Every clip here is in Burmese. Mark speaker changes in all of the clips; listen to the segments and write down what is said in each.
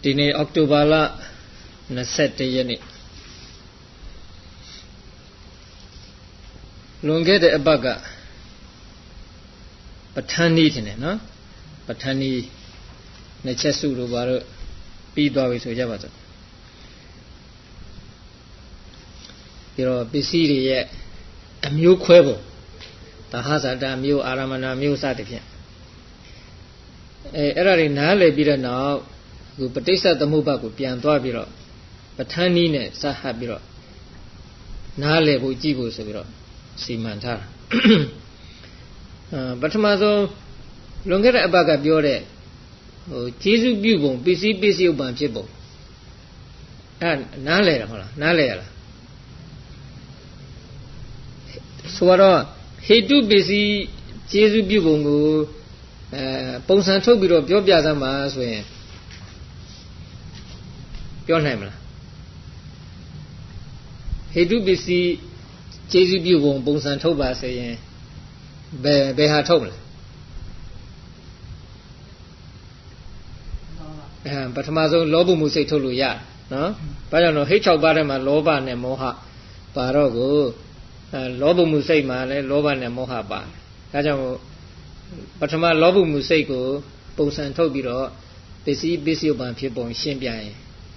Speaker 1: ဒီနေ့အောက်တိုဘာလ21ရက်နေ့လွန်ခဲ့တဲ့အပတ်ကပဋ္ဌာန်းနည်းထင်တယ်နော်ပဋ္ဌာန်းနည်းနှစ်ချက်စုလို့ဘာလို့ပြီးသွားပြီဆိုကြပါစို့ပြီးတော့ပစ္စည်းတွေရဲ့အမျိုးခွဲပုံသဟဇာတမျိုးအာရမဏမျိုးစသဖြင့်အဲ့ဒါတွေနားလည်ပြီးတော့နောက်အခုပဋိစ္စသမုပ္ပါဒ်ကိုပြန်သွားပြီးတော့ပဋ္ဌာန်းနည်းနဲ့စဟပ်ပြီးတော့နားလည်ဖို့ကြည့်ဖို့ဆိုပြီးတော့စီမံထားတာပထမဆုံးလွန်ခဲ့တဲ့အပတ်ကပြောတဲ့ကျေစုပြုပုံပစ္စည်းပစ္စယုပ္ပံဖြစ်ပုံအဲ့နားလည်တယ်ဟုတ်လားနားလည်ရလားဆိုတော့ဟေတုပစ္စည်းကျေစုပြုပုံကိုပုံစံထုတ်ပြီးတော့ပြောပြသမှာဆိုရင်ပြောနိုင်မလားဟေတုပစ္စည်းကျေစုပြုပုံပုံစံထုတ်ပါဆိုရင်ဘယ်ဟာထုတ်မလဲပထမဆုံးလောဘမှုစိတ်ထုတ်လို့ရတယ်နော်ဘာကြောင့်လဲဟိတ်6ပါးထဲမှာလောဘနဲ့မောဟပါတော့ကိုလောဘမှုစိတ်မှာလည်းလောဘနဲ့မောဟပါတယ်ဒါကြောင့်ပထမလောဘမှုစိတ်ကိုပုံစံထုတ်ပြီးတော့ပစ္စည်းပစ္စယုပ္ပံဖြစ်ပုံရှင်းပြရင်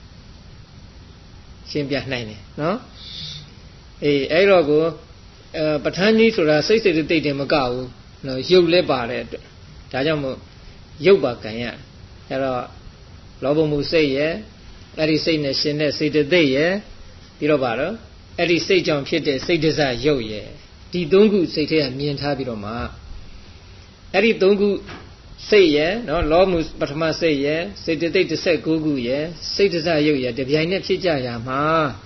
Speaker 1: ရှင်းပြနိုင်တယ်နော်အဲ့တော့ကိုပဋ္ဌာန်းကြီးဆိုတာစိတ်စေတသိက်တွေမကဘူးနော်ရုပ်လည်းပါတဲ့အတွက်ဒါကြောင့်မို့ရုပ်ပါကံရအဲ့တော့လောဘမှုစိတ်ရဲ့အဲ့ဒီစိတ်နဲ့ရှင်တဲ့စေတသိက်ရဲ့ပြီးတော့ပါတော့အဲ့ဒီစိတ်ကြောင့်ဖြစ်တဲ့စိတ်ဒဇရုပ်ရဲ့ဒီသုံးခုစိတ်ထဲကမြင်ထားပြီးတော့မှအဲ့ဒီသုံးခုစိတ်ရဲ့နော်လောမှုပထမစိတ်ရဲ့စေတသိက်19ခုရဲ့စိတ်ဒဇရုပ်ရဲ့တပြိုင်နက်ဖြစ်ကြရမှာ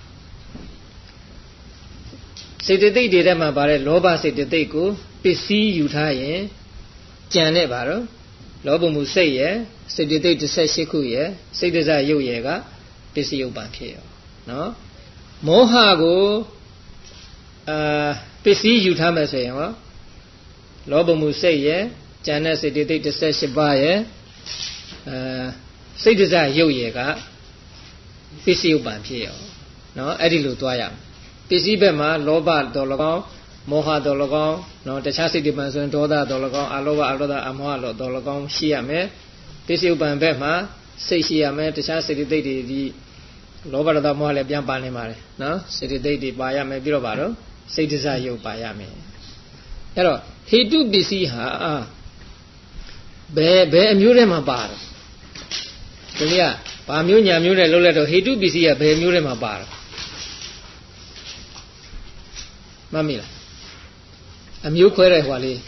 Speaker 1: စေတသိက်တွေထဲမှာပါတဲ့လောဘစေတသိက်ကိုပစ္စည်းယူထားရင်ကြံတဲ့ပါတော့လောဘမှုစိတ်ရဲ့စေတသိက်18ခုရဲ့စိတ်ဒဇရုပ်ရဲ့ကပစ္စည်းဥပ္ပံဖြစ်ရောနော်မောဟကိုပစ္စည်းယူထားမယ်ဆိုရင်ဟောလောဘမှုစိတ်ရဲ့ကြံတဲ့စေတသိက်18ပါးရဲ့စိတ်ဒဇရုပ်ရဲ့ကပစ္စည်းဥပ္ပံဖြစ်ရောနော်အဲ့ဒီလိုသွားရမယ်ပစ္စည်းဘက်မှာလောဘတော်၎င်းမောဟတော်၎င်းနော်တခြားစိတ်တွေမှဆိုရင်ဒေါသတော်၎င်းအလောဘအလောဒအမောဟတော်၎င်းရှိရမယ်ပစ္စည်းဥပ္ပံဘက်မှာစိတ်ရှိရမယ်တခြားစေတသိက်တွေဒီလောဘဒေါသမောဟလည်းပြန်ပါနေပါတယ်နော်စေတသိက်တွေပါရမယ်ပြီးတော့ပါတော့စိတ်ဒဇရုပ်ပါရမယ်အဲ့တော့ဟေတုပစ္စည်းဟာဘယ်အမျိုးထဲမှာပါတော့ဒီနေ့ကဘာမျိုးညာမျိုးနဲ့လုံးလိုက်တော့ဟေတုပစ္စည်းကဘယ်မျိုးထဲမှာပါတော့မမေ့လားအမျိုးခွဲတဲ့ဟွာလေး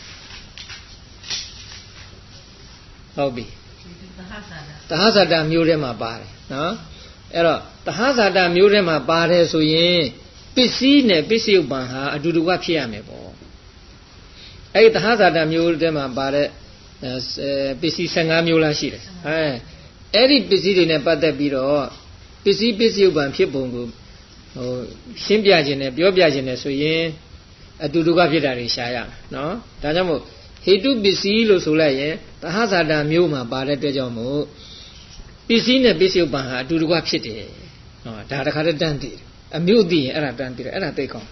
Speaker 1: ဟုတ်ပြီသဟဇာတမျိုးထဲမှာပါတယ်နော်အဲ့တော့သဟဇာတမျိုးထဲမှာပါတယ်ဆိုရင်ပစ္စည်းနဲ့ပစ္စယုပ္ပံဟာအတူတူကဖြစ်ရမယ်ပေါ့အဲ့ဒီသဟဇာတမျိုးထဲမှာပါတဲ့ပစ္စည်း15မျိုးလားရှိတယ်အဲ့ဒီပစ္စည်းတွေနဲ့ပတ်သက်ပြီးတော့ပစ္စည်းပစ္စယုပ္ပံဖြစ်ပုံကိုရှင်းပြခြင်းနဲ့ပြောပြခြင်းနဲ့ဆိုရင်အတူတူကဖြစ်တာတွေရှားရမယ်နော်ဒါကြောင့်မို့ဟေတုပစ္စည်းလို့ဆိုလိုက်ရင်သဟဇာတမျိုးမှာပါတဲ့အတွက်ကြောင့်မို့ပစ္စည်းနဲ့ပစ္စယုပ္ပံဟာအတူတူကဖြစ်တယ်နော်ဒါတခါတည်းတန်းသိတယ်အမျိုးသိရင်အဲ့ဒါတန်းသိတယ်အဲ့ဒါသိကောင်း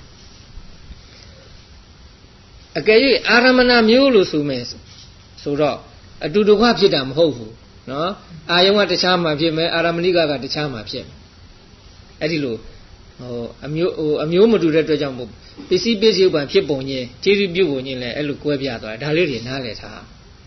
Speaker 1: အကယ်၍အာရမဏမျိုးလို့ဆိုမယ်ဆိုတော့အတူတူကဖြစ်တာမဟုတ်ဘူးနော်အာယုံကတခြားမှဖြစ်မယ်အာရမဏိကတခြားမှဖြစ်မယ်အဲ့ဒီလိုအမျိုးမတူတဲ့အတွက်ကြောင့်မို့ပစ္စည်းပစ္စယုပ္ပံဖြစ်ပုံချင်းကျေစုပြုပုံချင်းလည်းအဲ့လိုကွဲပြားသွားတယ်ဒါလေးတွေနားလည်ထား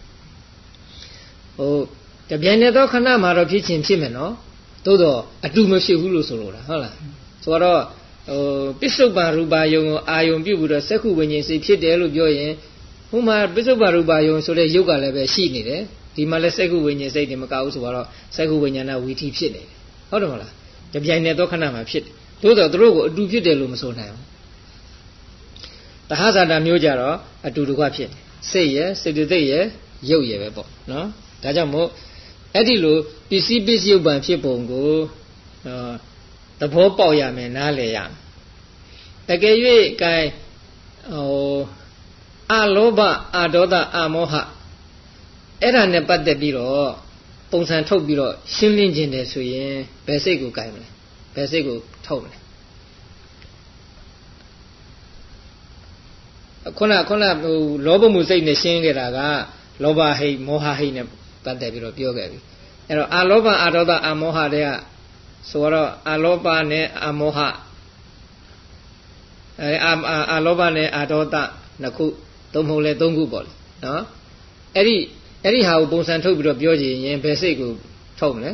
Speaker 1: တပြိုင်တည်းသောခဏမှာတော့ဖြစ်ချင်းဖြစ်မယ်နော်သို့တော့အတူမဖြစ်ဘူးလို့ဆိုလိုတာဟုတ်လားဆိုတော့ပစ္စုပ္ပန်ရူပါယုံကိုအာယုံပြုပြီးတော့စက္ခုဝိညာဉ်စိတ်ဖြစ်တယ်လို့ပြောရင်ဟိုမှာပစ္စုပ္ပန်ရူပါယုံဆိုတဲ့ယုတ်ကလည်းပဲရှိနေတယ်ဒီမှာလည်းစက္ခုဝိညာဉ်စိတ်တွေမကဘူးဆိုတော့စက္ခုဝိညာဏဝီထိဖြစ်နေတယ်ဟုတ်တယ်မလားတပြိုင်တည်းသောခဏမှာဖြစ်တယ်သို့တော့သူတို့ကိုအတူဖြစ်တယ်လို့မဆိုနိုင်ဘူးသဟဇာတမျိုးကြတော့အတူတူကဖြစ်တယ်စိတ်ရယ်စေတသိက်ရယ်ရုပ်ရယ်ပဲပေါ့နော်ဒါကြောင့်မို့အဲ့ဒီလိုပစ္စည်းပစ္စယုပ္ပံဖြစ်ပုံကိုသဘောပေါက်ရမယ်နားလည်ရမယ်တကယ်၍ကဲအလောဘအဒေါသအမောဟအဲ့ဒါနဲ့ပတ်သက်ပြီးတော့ပုံစံထုတ်ပြီးတော့ရှင်းလင်းခြင်းတယ်ဆိုရင်ဘယ်စိတ်ကိုကြိုက်မလဲဘယ်စိတ်ကိုထုတ်မလဲခုနဟိုလောဘမှုစိတ်နဲ့ရှင်းခဲ့တာကလောဘဟိတ်မောဟဟိတ်နဲ့ပတ်သက်ပြီးတော့ပြောခဲ့ပြီအဲ့တော့အာလောဘအာဒေါသအာမောဟတွေကဆိုတော့အာလောဘနဲ့အာမောဟအာလောဘနဲ့အာဒေါသနှစ်ခုသုံးမဟုတ်လဲသုံးခုပေါ့လေနော်အဲ့ဒီဟာကိုပုံစံထုတ်ပြီးတော့ပြောကြရင်ဘယ်စိတ်ကိုထုတ်မလဲ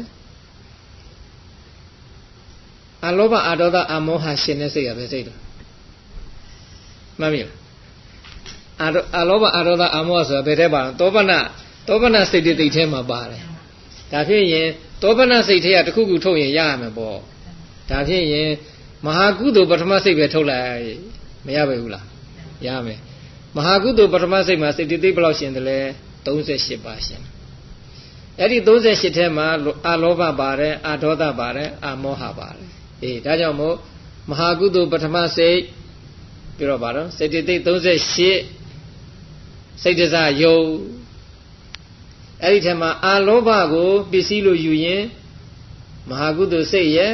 Speaker 1: အာလောဘအာဒေါသအာမောဟရှင်တဲ့စိတ်ကဘယ်စိတ်လဲမှတ်မိလားအာလောဘအာဒေါသအာမောဟဆိုတာဘယ်ထဲပါလဲတောပနစိတ်တိတ်ထဲမှာပါတယ်ဒါဖြစ်ရင်တောပနစိတ်ထဲကတစ်ခုခုထုတ်ရင်ရရမယ်ပေါ့ဒါဖြစ်ရင်မဟာကုသိုလ်ပထမစိတ်ပဲထုတ်လိုက်မရပါဘူးလားရမယ်မဟာကုသိုလ်ပထမစိတ်မှာစိတ်တိတ်ဘယ်လောက်ရှင်တယ်လဲ38ပါရှင်အဲ့ဒီ38ထဲမှာအာလောဘပါတယ်အာဒေါသပါတယ်အာမောဟပါတယ်အေးဒါကြောင့်မို့မဟာကုသိုလ်ပထမစိတ်ပြီးတော့ပါတော့စိတ်တိတ်38စိတ်တစယုံအဲ့ဒီထဲမှာအာလောဘကိုပစ္စည်းလို့ယူရင်မဟာကုသိုလ်စိတ်ရဲ့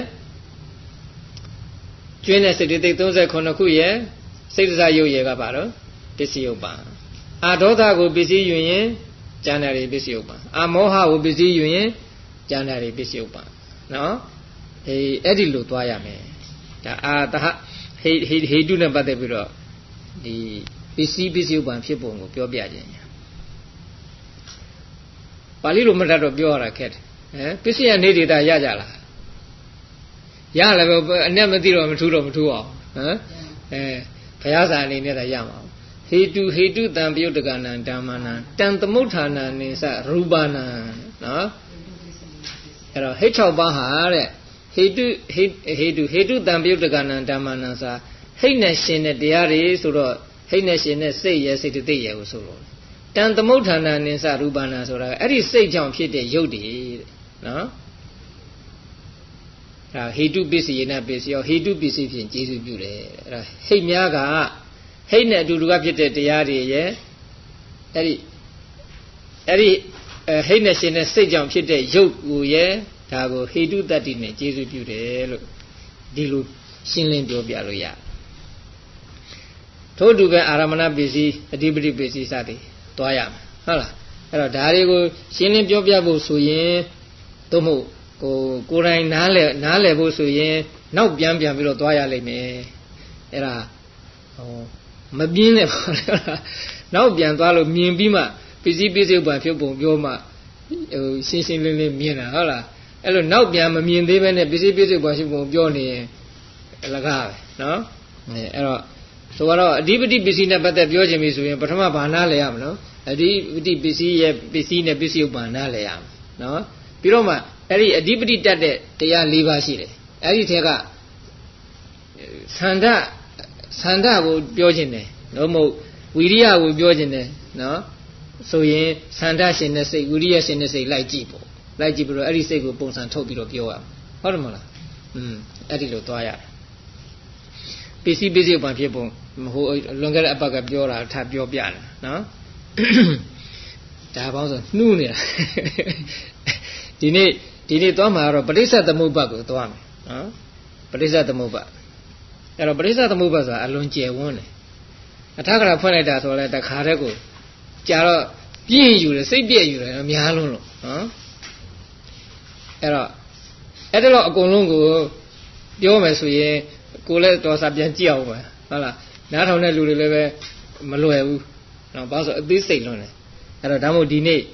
Speaker 1: ကျွင်းတဲ့စိတ်တိတ်39ခုရဲ့စိတ်တစယုံရဲ့ကပါတော့ပစ္စည်းယုတ်ပါအာဒေါသကိုပစ္စည်းယူရင်ကျန်တယ်ပစ္စည်းယုတ်ပါအာမောဟကိုပစ္စည်းယူရင်ကျန်တယ်ပစ္စည်းယုတ်ပါနော်အေးအဲ့ဒီလိုသွားရမယ်ဒါအာတဟဟေတုနဲ့ပတ်သက်ပြီးတော့ဒီပစ္စည်းယုတ်ပါဖြစ်ပုံကိုပြောပြခြင်းပါဠိလိုမတတ်တော့ပြောရတာခက်တယ်ပစ္စည်းရနေဒေတာရကြလားရလည်းပဲအနဲ့မသိတော့မထူးအောင်ဟမ်ဘုရားစာအနေနဲ့သာရမှာဟေတုတံပယုတ်တကနံဓမ္မနံတံသမုဋ္ဌာနံနိသရူပနံနော်အဲ့တော့ဟိတ်6ပါးဟာတဲ့ဟေတုတံပယုတ်တကနံဓမ္မနံစာဟိတ်နဲ့ရှင်တဲ့တရားတွေဆိုတော့ဟိတ်နဲ့ရှင်တဲ့စိတ်ရဲ့စိတ်တိတ်ရဲ့ကိုဆိုလို့တံသမုဋ္ဌာနံနိသရူပနံဆိုတာအဲ့ဒီစိတ်ကြောင့်ဖြစ်တဲ့ရုပ်တွေတဲ့နော်အဲ့ဟေတုပစ္စယေနပစ္စယောဟေတုပစ္စည်းဖြင့်ကျေစုပြုတယ်အဲ့ဒါဟိတ်များကဟိတ်နဲ့အတူတူကဖြစ်တဲ့တရားတွေရဲ့အဲ့ဒီဟိတ်နဲ့ရှင်တဲ့စိတ်ကြောင့်ဖြစ်တဲ့ရုပ်ကိုရဲ့ဒါကိုဟေတုတတ္တိနဲ့ကျေစုပြုတယ်လို့ဒီလိုရှင်းလင်းပြောပြလို့ရထို့အတူပဲအာရမဏပစ္စည်းအဓိပတိပစ္စည်းစသည်သွားရမယ်ဟုတ်လားအဲ့တော့ဒါတွေကိုရှင်းလင်းပြောပြဖို့ဆိုရင်သို့မဟုတ်ကိုယ်တိုင်နားလည်ဖို့ဆိုရင်နောက်ပြန်ပြီးတော့သွားရလိမ့်မယ်အဲ့ဒါမပြင်းနဲ့ပေါ့လေနောက်ပြန်သွားလို့မြင်ပြီးမှပစ္စည်းဥပ္ပါဖြစ်ပုံပြောမှရှင်းလင်းမြင်တာဟုတ်လားအဲ့လိုနောက်ပြန်မမြင်သေးဘဲနဲ့ပစ္စည်းဥပ္ပါဖြစ်ပုံပြောနေရင်အလကားပဲနော်အဲ့တော့ဆိုတော့အဓိပတိပစ္စည်းနဲ့ပတ်သက်ပြောခြင်းပြီဆိုရင်ပထမဘာနားလည်ရမလို့အဓိပတိပစ္စည်းရဲ့ပစ္စည်းနဲ့ပစ္စည်းဥပ္ပါနားလည်ရမယ်နော်ပြီးတော့မှအဲ့ဒီအဓိပတိတတ်တဲ့တရား၄ပါးရှိတယ်အဲ့ဒီထဲကသန္ဓကိုပြောခြင်းတယ်နော်မဟုတ်ဝိရိယကိုပြောခြင်းတယ်နော်ဆိုရင်သန္ဓရှင်တဲ့စိတ်ဝိရိယရှင်တဲ့စိတ်လိုက်ကြည့်ပေါ့လိုက်ကြည့်ပြီးတော့အဲ့ဒီစိတ်ကိုပုံစံထုတ်ပြီးတော့ပြောရမှာဟုတ်တယ်မဟုတ်လားအဲ့ဒီလိုသွားရတယ်ပစ္စည်းဥပ္ပါဖြစ်ပုံဟိုလွန်ခဲ့တဲ့အပတ်ကပြောတာထပ်ပြောပြတယ်နော်ဒါပေါင်းဆိုနှူးနေတာဒီနေ့သွားမှာတော့ပဋိစ္စသမုပ္ပါကိုသွားမယ်နော်ပဋိစ္စသမုပ္ပါအဲ့တော့ပဋိစ္စသမုပ္ပါဆိုတာအလွန်ကျယ်ဝန်းတယ်အထက်ကရာဖွင့်လိုက်တာဆိုလဲတခါတည်းကိုကြာတော့ပြင်းယူတယ်စိတ်ပြည့်ယူတယ်အများလုံးလို့နော်အဲ့တော့အကုန်လုံးကိုပြောမယ်ဆိုရင်ကိုလည်းတော်စာပြန်ကြည့်အောင်ပါဟုတ်လားနားထောင်တဲ့လူတွေလည်းပဲမလွယ်ဘူးနော်ဘာလို့ဆိုအသေးစိတ်လွန်းတယ်အဲ့တော့ဒါမို့ဒီနေ့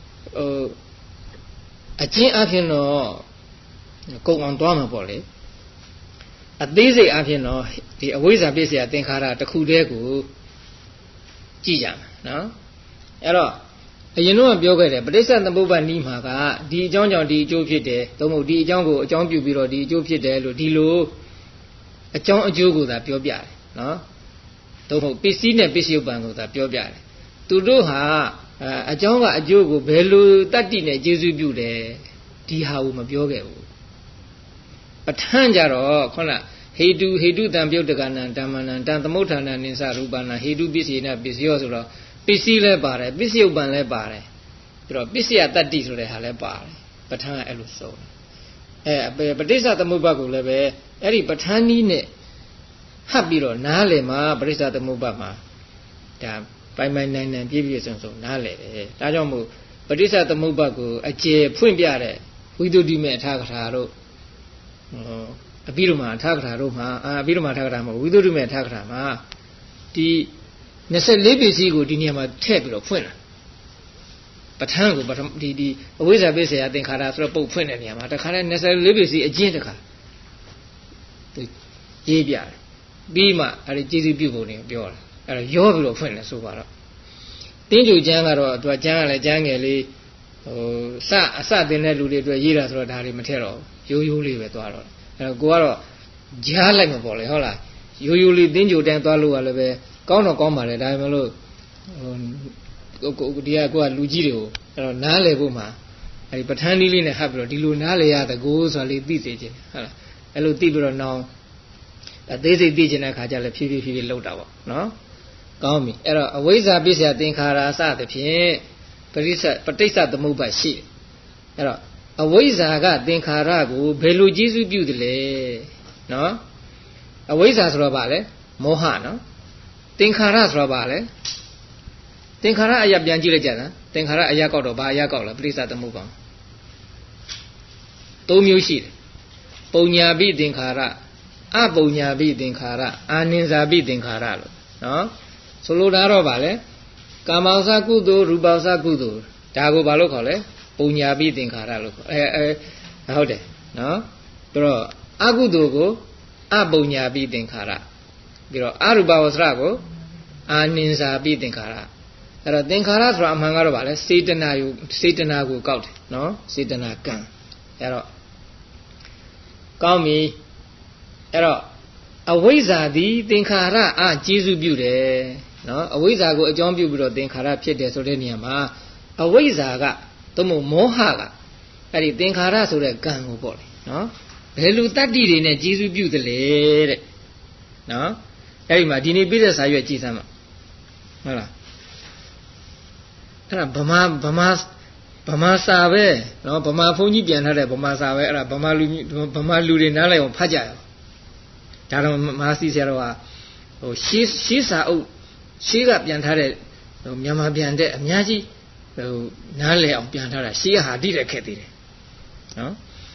Speaker 1: အချင်းအဖြစ်တော့ကုံအောင်သွားမှာပေါ့လေအသေးစိတ်အဖြစ်တော့ဒီအဝိဇ္ဇာပစ္စယသင်္ခါရတစ်ခုတည်းကိုကြည့်ကြမယ်နော်အဲ့တော့အရင်တော့ပြောခဲ့တယ်ပဋိစ္စသမုပ္ပါနီးမှာကဒီအကြောင်းကြောင့်ဒီအကျိုးဖြစ်တယ်သို့မဟုတ်ဒီအကြောင်းကိုအကြောင်းပြုပြီးတော့ဒီအကျိုးဖြစ်တယ်လို့ဒီလိုအကြောင်းအကျိုးကိုသာပြောပြတယ်နော်သို့မဟုတ်ပစ္စည်းနဲ့ပစ္စည်းဥပ္ပံကိုသာပြောပြတယ်သူတို့ဟာအကြောင်းကအကျိုးကိုဘယ်လိုတတ္တိနဲ့ကျေစုပြုတယ်ဒီဟာကိုမပြောခဲ့ဘူးပဋ္ဌာန်းကြတော့ခုနဟေတုတံပြုတ်တကနံဓမ္မနံတံသမုဋ္ဌာနံနိသရူပနံဟေတုပစ္စည်းနဲ့ပစ္စည်းရောဆိုတော့ပစ္စည်းလည်းပါတယ်ပစ္စည်းဥပ္ပံလည်းပါတယ်ပြီးတော့ပစ္စယတတ္တိဆိုတဲ့ဟာလည်းပါတယ်ပဋ္ဌာန်းအဲ့လိုဆုံးပဋိစ္စသမုပ္ပါကိုလည်းပဲအဲ့ဒီပဋ္ဌာန်းနည်းနဲ့ဟပ်ပြီးတော့နားလည်မှာပဋိစ္စသမုပ္ပါမှာဒါပိုင်ပိုင်နိုင်နိုင်ပြည့်ပြည့်စုံစုံနားလည်တယ်ဒါကြောင့်မို့ပဋိစ္စသမုပ္ပါကိုအကျေဖွင့်ပြတဲ့ဝိသုဒ္ဓိမေအထာကထာတို့အဘိဓမ္မာအထာကထာတို့မှာအဘိဓမ္မာအထာကထာမှာဝိသုဒ္ဓိမေအထာကထာမှာဒီ24ပစ္စည်းကိုဒီနေရာမှာထည့်ပြီးတော့ဖွင့်လာပဋ္ဌာန်းကိုဒီအဝိဇ္ဇာပစ္စယသင်္ခါရဆိုတော့ပုတ်ဖွင့်တဲ့နေရာမှာတခါတည်း24ပစ္စည်းအကျဉ်းတခါရေးပြတယ်ပြီးမှအဲ့ဒီကျေစုပြုပုံတွေပြောတာအဲ့တော့ရောပြီးတော့ဖွင့်တယ်ဆိုပါတော့တင်းကြိုကျမ်းကတော့သူကကျမ်းကလည်းကျမ်းငယ်လေးအစတင်တဲ့လူတွေအတွက်ရေးတာဆိုတော့ဒါတွေမထည့်တော့ရိုးရိုးလေးပဲသွားတော့အဲ့တော့ကိုကတော့ကြားလိုက်မှာပေါ့လေဟုတ်လားရိုးရိုးလေးတင်းကြိုတန်းသွားလို့ကလည်းပဲကောင်းတော့ကောင်းပါလေဒါပေမဲ့လို့ဒီကကိုကလူကြီးတွေကိုအဲ့တော့နားလည်ဖို့မှာအဲ့ဒီပဋ္ဌာန်းနည်းလေးနဲ့ဟပ်ပြီးတော့ဒီလိုနားလည်ရတဲ့ကိုဆိုတာလေးသိစေခြင်းဟုတ်လားအဲ့လိုသိပြီးတော့နောင်အသေးစိတ်သိခြင်းတဲ့အခါကျလည်းဖြည်းဖြည်းလောက်တာပေါ့နော်ကောင်းပြီအဲ့တော့အဝိဇ္ဇာပစ္စယသင်္ခါရစသဖြင့်ပဋိစ္စသမုပ္ပါရှိတယ်အဲ့တော့အဝိဇ္ဇာကသင်္ခါရကိုဘယ်လိုကျေစုပြုတယ်လဲနော်အဝိဇ္ဇာဆိုတော့ဗာလဲမောဟနော်သင်္ခါရဆိုတော့ဗာလဲသင်္ခါရအရာပြန်ကြည့်လိုက်ကြတာသင်္ခါရအရာကောက်တော့ဘာအရာကောက်လဲပဋိစ္စသမုပ္ပါ၃မျိုးရှိတယ်ပုံညာပိသင်္ခါရအပုံညာပိသင်္ခါရအာနိဇာပိသင်္ခါရလို့နော်ဆိုလိုတာတော့ဗာလဲကာမောဇကုသိုလ်ရူပောဇကုသိုလ်ဒါကိုဘာလို့ခေါ်လဲပုံညာပိသင်္ခါရလို့ခေါ်ဟုတ်တယ်နော်ပြီးတော့အကုသိုလ်ကိုအပုံညာပိသင်္ခါရပြီးတော့အရူပဝဆရကိုအာနိဇာပိသင်္ခါရအဲ့တော့သင်္ခါရဆိုတာအမှန်ကတော့ဗာလဲစေတနာကိုကောက်တယ်နော်စေတနာကံအဲ့တော့ကောင်းပြီအဲ့တော့အဝိဇ္ဇာသည်သင်္ခါရအားကျေစုပြုတယ်နော်အဝိဇ္ဇာကိုအကြောင်းပြုပြီးတော့သင်္ခါရဖြစ်တယ်ဆိုတဲ့နေရာမှာအဝိဇ္ဇာကသို့မဟုတ်မောဟကအဲ့ဒီသင်္ခါရဆိုတဲ့ကံကိုပေါ့လေနော်ဘယ်လိုတတ္တိတွေနဲ့ကျေစုပြုတယ်လဲတဲ့နော်အဲ့ဒီမှာဒီနေ့ပြည့်တဲ့စာရွက်ကြည်စမ်းပါဟုတ်လားအဲ့ဒါဗမာစာပဲနော်ဗမာဘုန်းကြီးပြန်ထားတဲ့ဗမာစာပဲအဲ့ဒါဗမာလူတွေနားလည်အောင်ဖတ်ကြရအောင်ဒါတော့မဟာစီဆရာတော်ကရှေးစာအုပ်ရှေးကပြန်ထားတဲ့မြန်မာပြန်တဲ့အများကြီးနားလည်အောင်ပြန်ထားတာရှေးကဟာတိတဲ့ခက်သေးတယ်နော်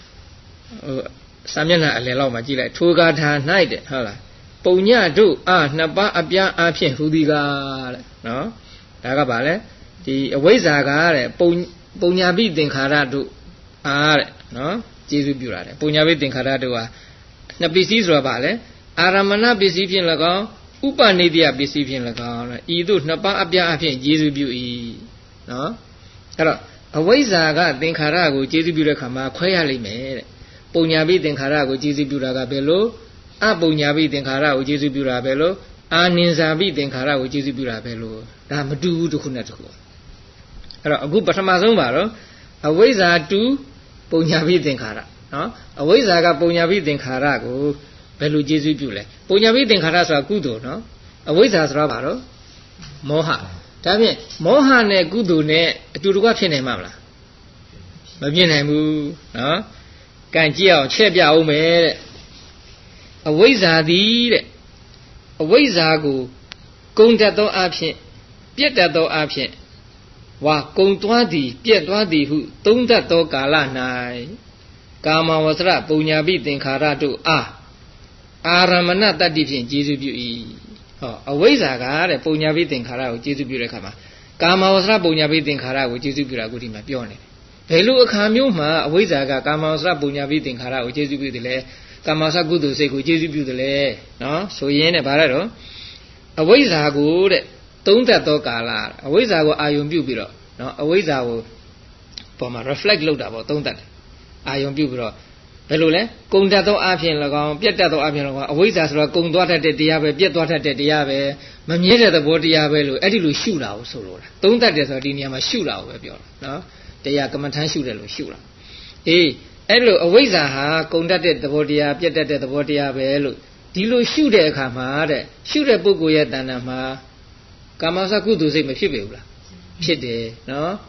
Speaker 1: စာမျက်နှာအလယ်လောက်မှာကြည့်လိုက်ထိုဂါထာ၌တဲ့ဟုတ်လားပုံညတို့နှစ်ပါးအပြားအဖြစ်ဟူသည်ကားတဲ့နော်ဒါကဘာလဲဒီအဝိဇ္ဇာကတဲ့ပုံညာပိသင်္ခါရတို့တဲ့နော်ကျေစုပြုတာတဲ့ပုံညာပိသင်္ခါရတို့ဟာနှစ်ပစ္စည်းဆိုတာဗာလဲအာရမဏပစ္စည်းဖြင့်၎င်းဥပနိဒယပစ္စည်းဖြင့်၎င်းဤသို့နှစ်ပါးအပြားအဖြင့်ကျေစုပြု၏နော်အဲ့တော့အဝိဇ္ဇာကသင်္ခါရကိုကျေစုပြုတဲ့ခါမှာခွဲရလိမ့်မယ်တဲ့ပုံညာပိသင်္ခါရကိုကျေစုပြုတာကဘယ်လိုအပုံညာပိသင်္ခါရကိုကျေစုပြုတာဘယ်လိုအာနိဇာပိသင်္ခါရကိုကျေစုပြုတာဘယ်လိုဒါမတူဘူးတစ်ခုနဲ့တစ်ခုအဲ့တော့အခုပထမဆုံးပါတော့အဝိဇ္ဇာတူပုံညာပိသင်္ခါရနော်အဝိဇ္ဇာကပုံညာပိသင်္ခါရကိုဘယ်လိုကျေစုပြုလဲပုံညာပိသင်္ခါရဆိုတာကုသိုလ်နော်အဝိဇ္ဇာဆိုတာဘာတော့မောဟဒါဖြင့်မောဟနဲ့ကုသိုလ်နဲ့အတူတကွဖြစ်နိုင်မှာမလားမဖြစ်နိုင်ဘူးနော်ကံကြည့်အောင်ချက်ပြအောင်မယ်တဲ့အဝိဇ္ဇာသည်တဲ့အဝိဇ္ဇာကိုကုံတတ်သောအဖြစ်ပြက်တတ်သောအဖြစ်ဝါကုံသွားသည်ပြက်သွားသည်ဟုသုံးတတ်သောကာလ၌ကာမဝဆရပုံညာပိသင်္ခါရတို့အာရမဏတတ္တိဖြင့်ကျေစုပြု၏ဟောအဝိဇ္ဇာကတဲ့ပုံညာပိသင်္ခါရကိုကျေစုပြုတဲ့အခါမှာကာမဝဆရပုံညာပိသင်္ခါရကိုကျေစုပြုတာကိုဒီမှာပြောနေတယ်ဘယ်လိုအခါမျိုးမှာအဝိဇ္ဇာကကာမဝဆရပုံညာပိသင်္ခါရကိုကျေစုပြုတယ်လဲကာမဝဆရကုသိုလ်စိတ်ကိုကျေစုပြုတယ်လဲနော်ဆိုရင်တဲ့ဗါရတော့အဝိဇ္ဇာကိုတဲ့သုံးတတ်သောကာလအဝိဇ္ဇာကိုအာယုံပြုပြီးတော့နော်အဝိဇ္ဇာကိုပေါ်မှာ reflect လုပ်တာပေါ့သုံးတတ်တယ်အာယုံပြုပြီးတော့ဘယ်လိုလဲကုံတတ်သောအဖြစ်၎င်းပြက်တတ်သောအဖြစ်၎င်းအဝိဇ္ဇာဆိုတော့ကုံသွားတတ်တဲ့တရားပဲပြက်သွားတတ်တဲ့တရားပဲမမြဲတဲ့သဘောတရားပဲလို့အဲ့ဒီလိုရှုတာကိုဆိုလိုတာသုံးတတ်တယ်ဆိုတော့ဒီနေရာမှာရှုတာကိုပဲပြောတာနော်တရားကမ္မထမ်းရှုတယ်လို့ရှုတာအေးအဲ့လိုအဝိဇ္ဇာဟာကုံတတ်တဲ့သဘောတရားပြက်တတ်တဲ့သဘောတရားပဲလို့ဒီလိုရှုတဲ့အခါမှာတဲ့ရှုတဲ့ပုဂ္ဂိုလ်ရဲ့တဏ္ဍာမှာကာမဝဆကုသိုလ်စိတ်မဖြစ်ပေဘူးလားဖြစ်တယ်နော်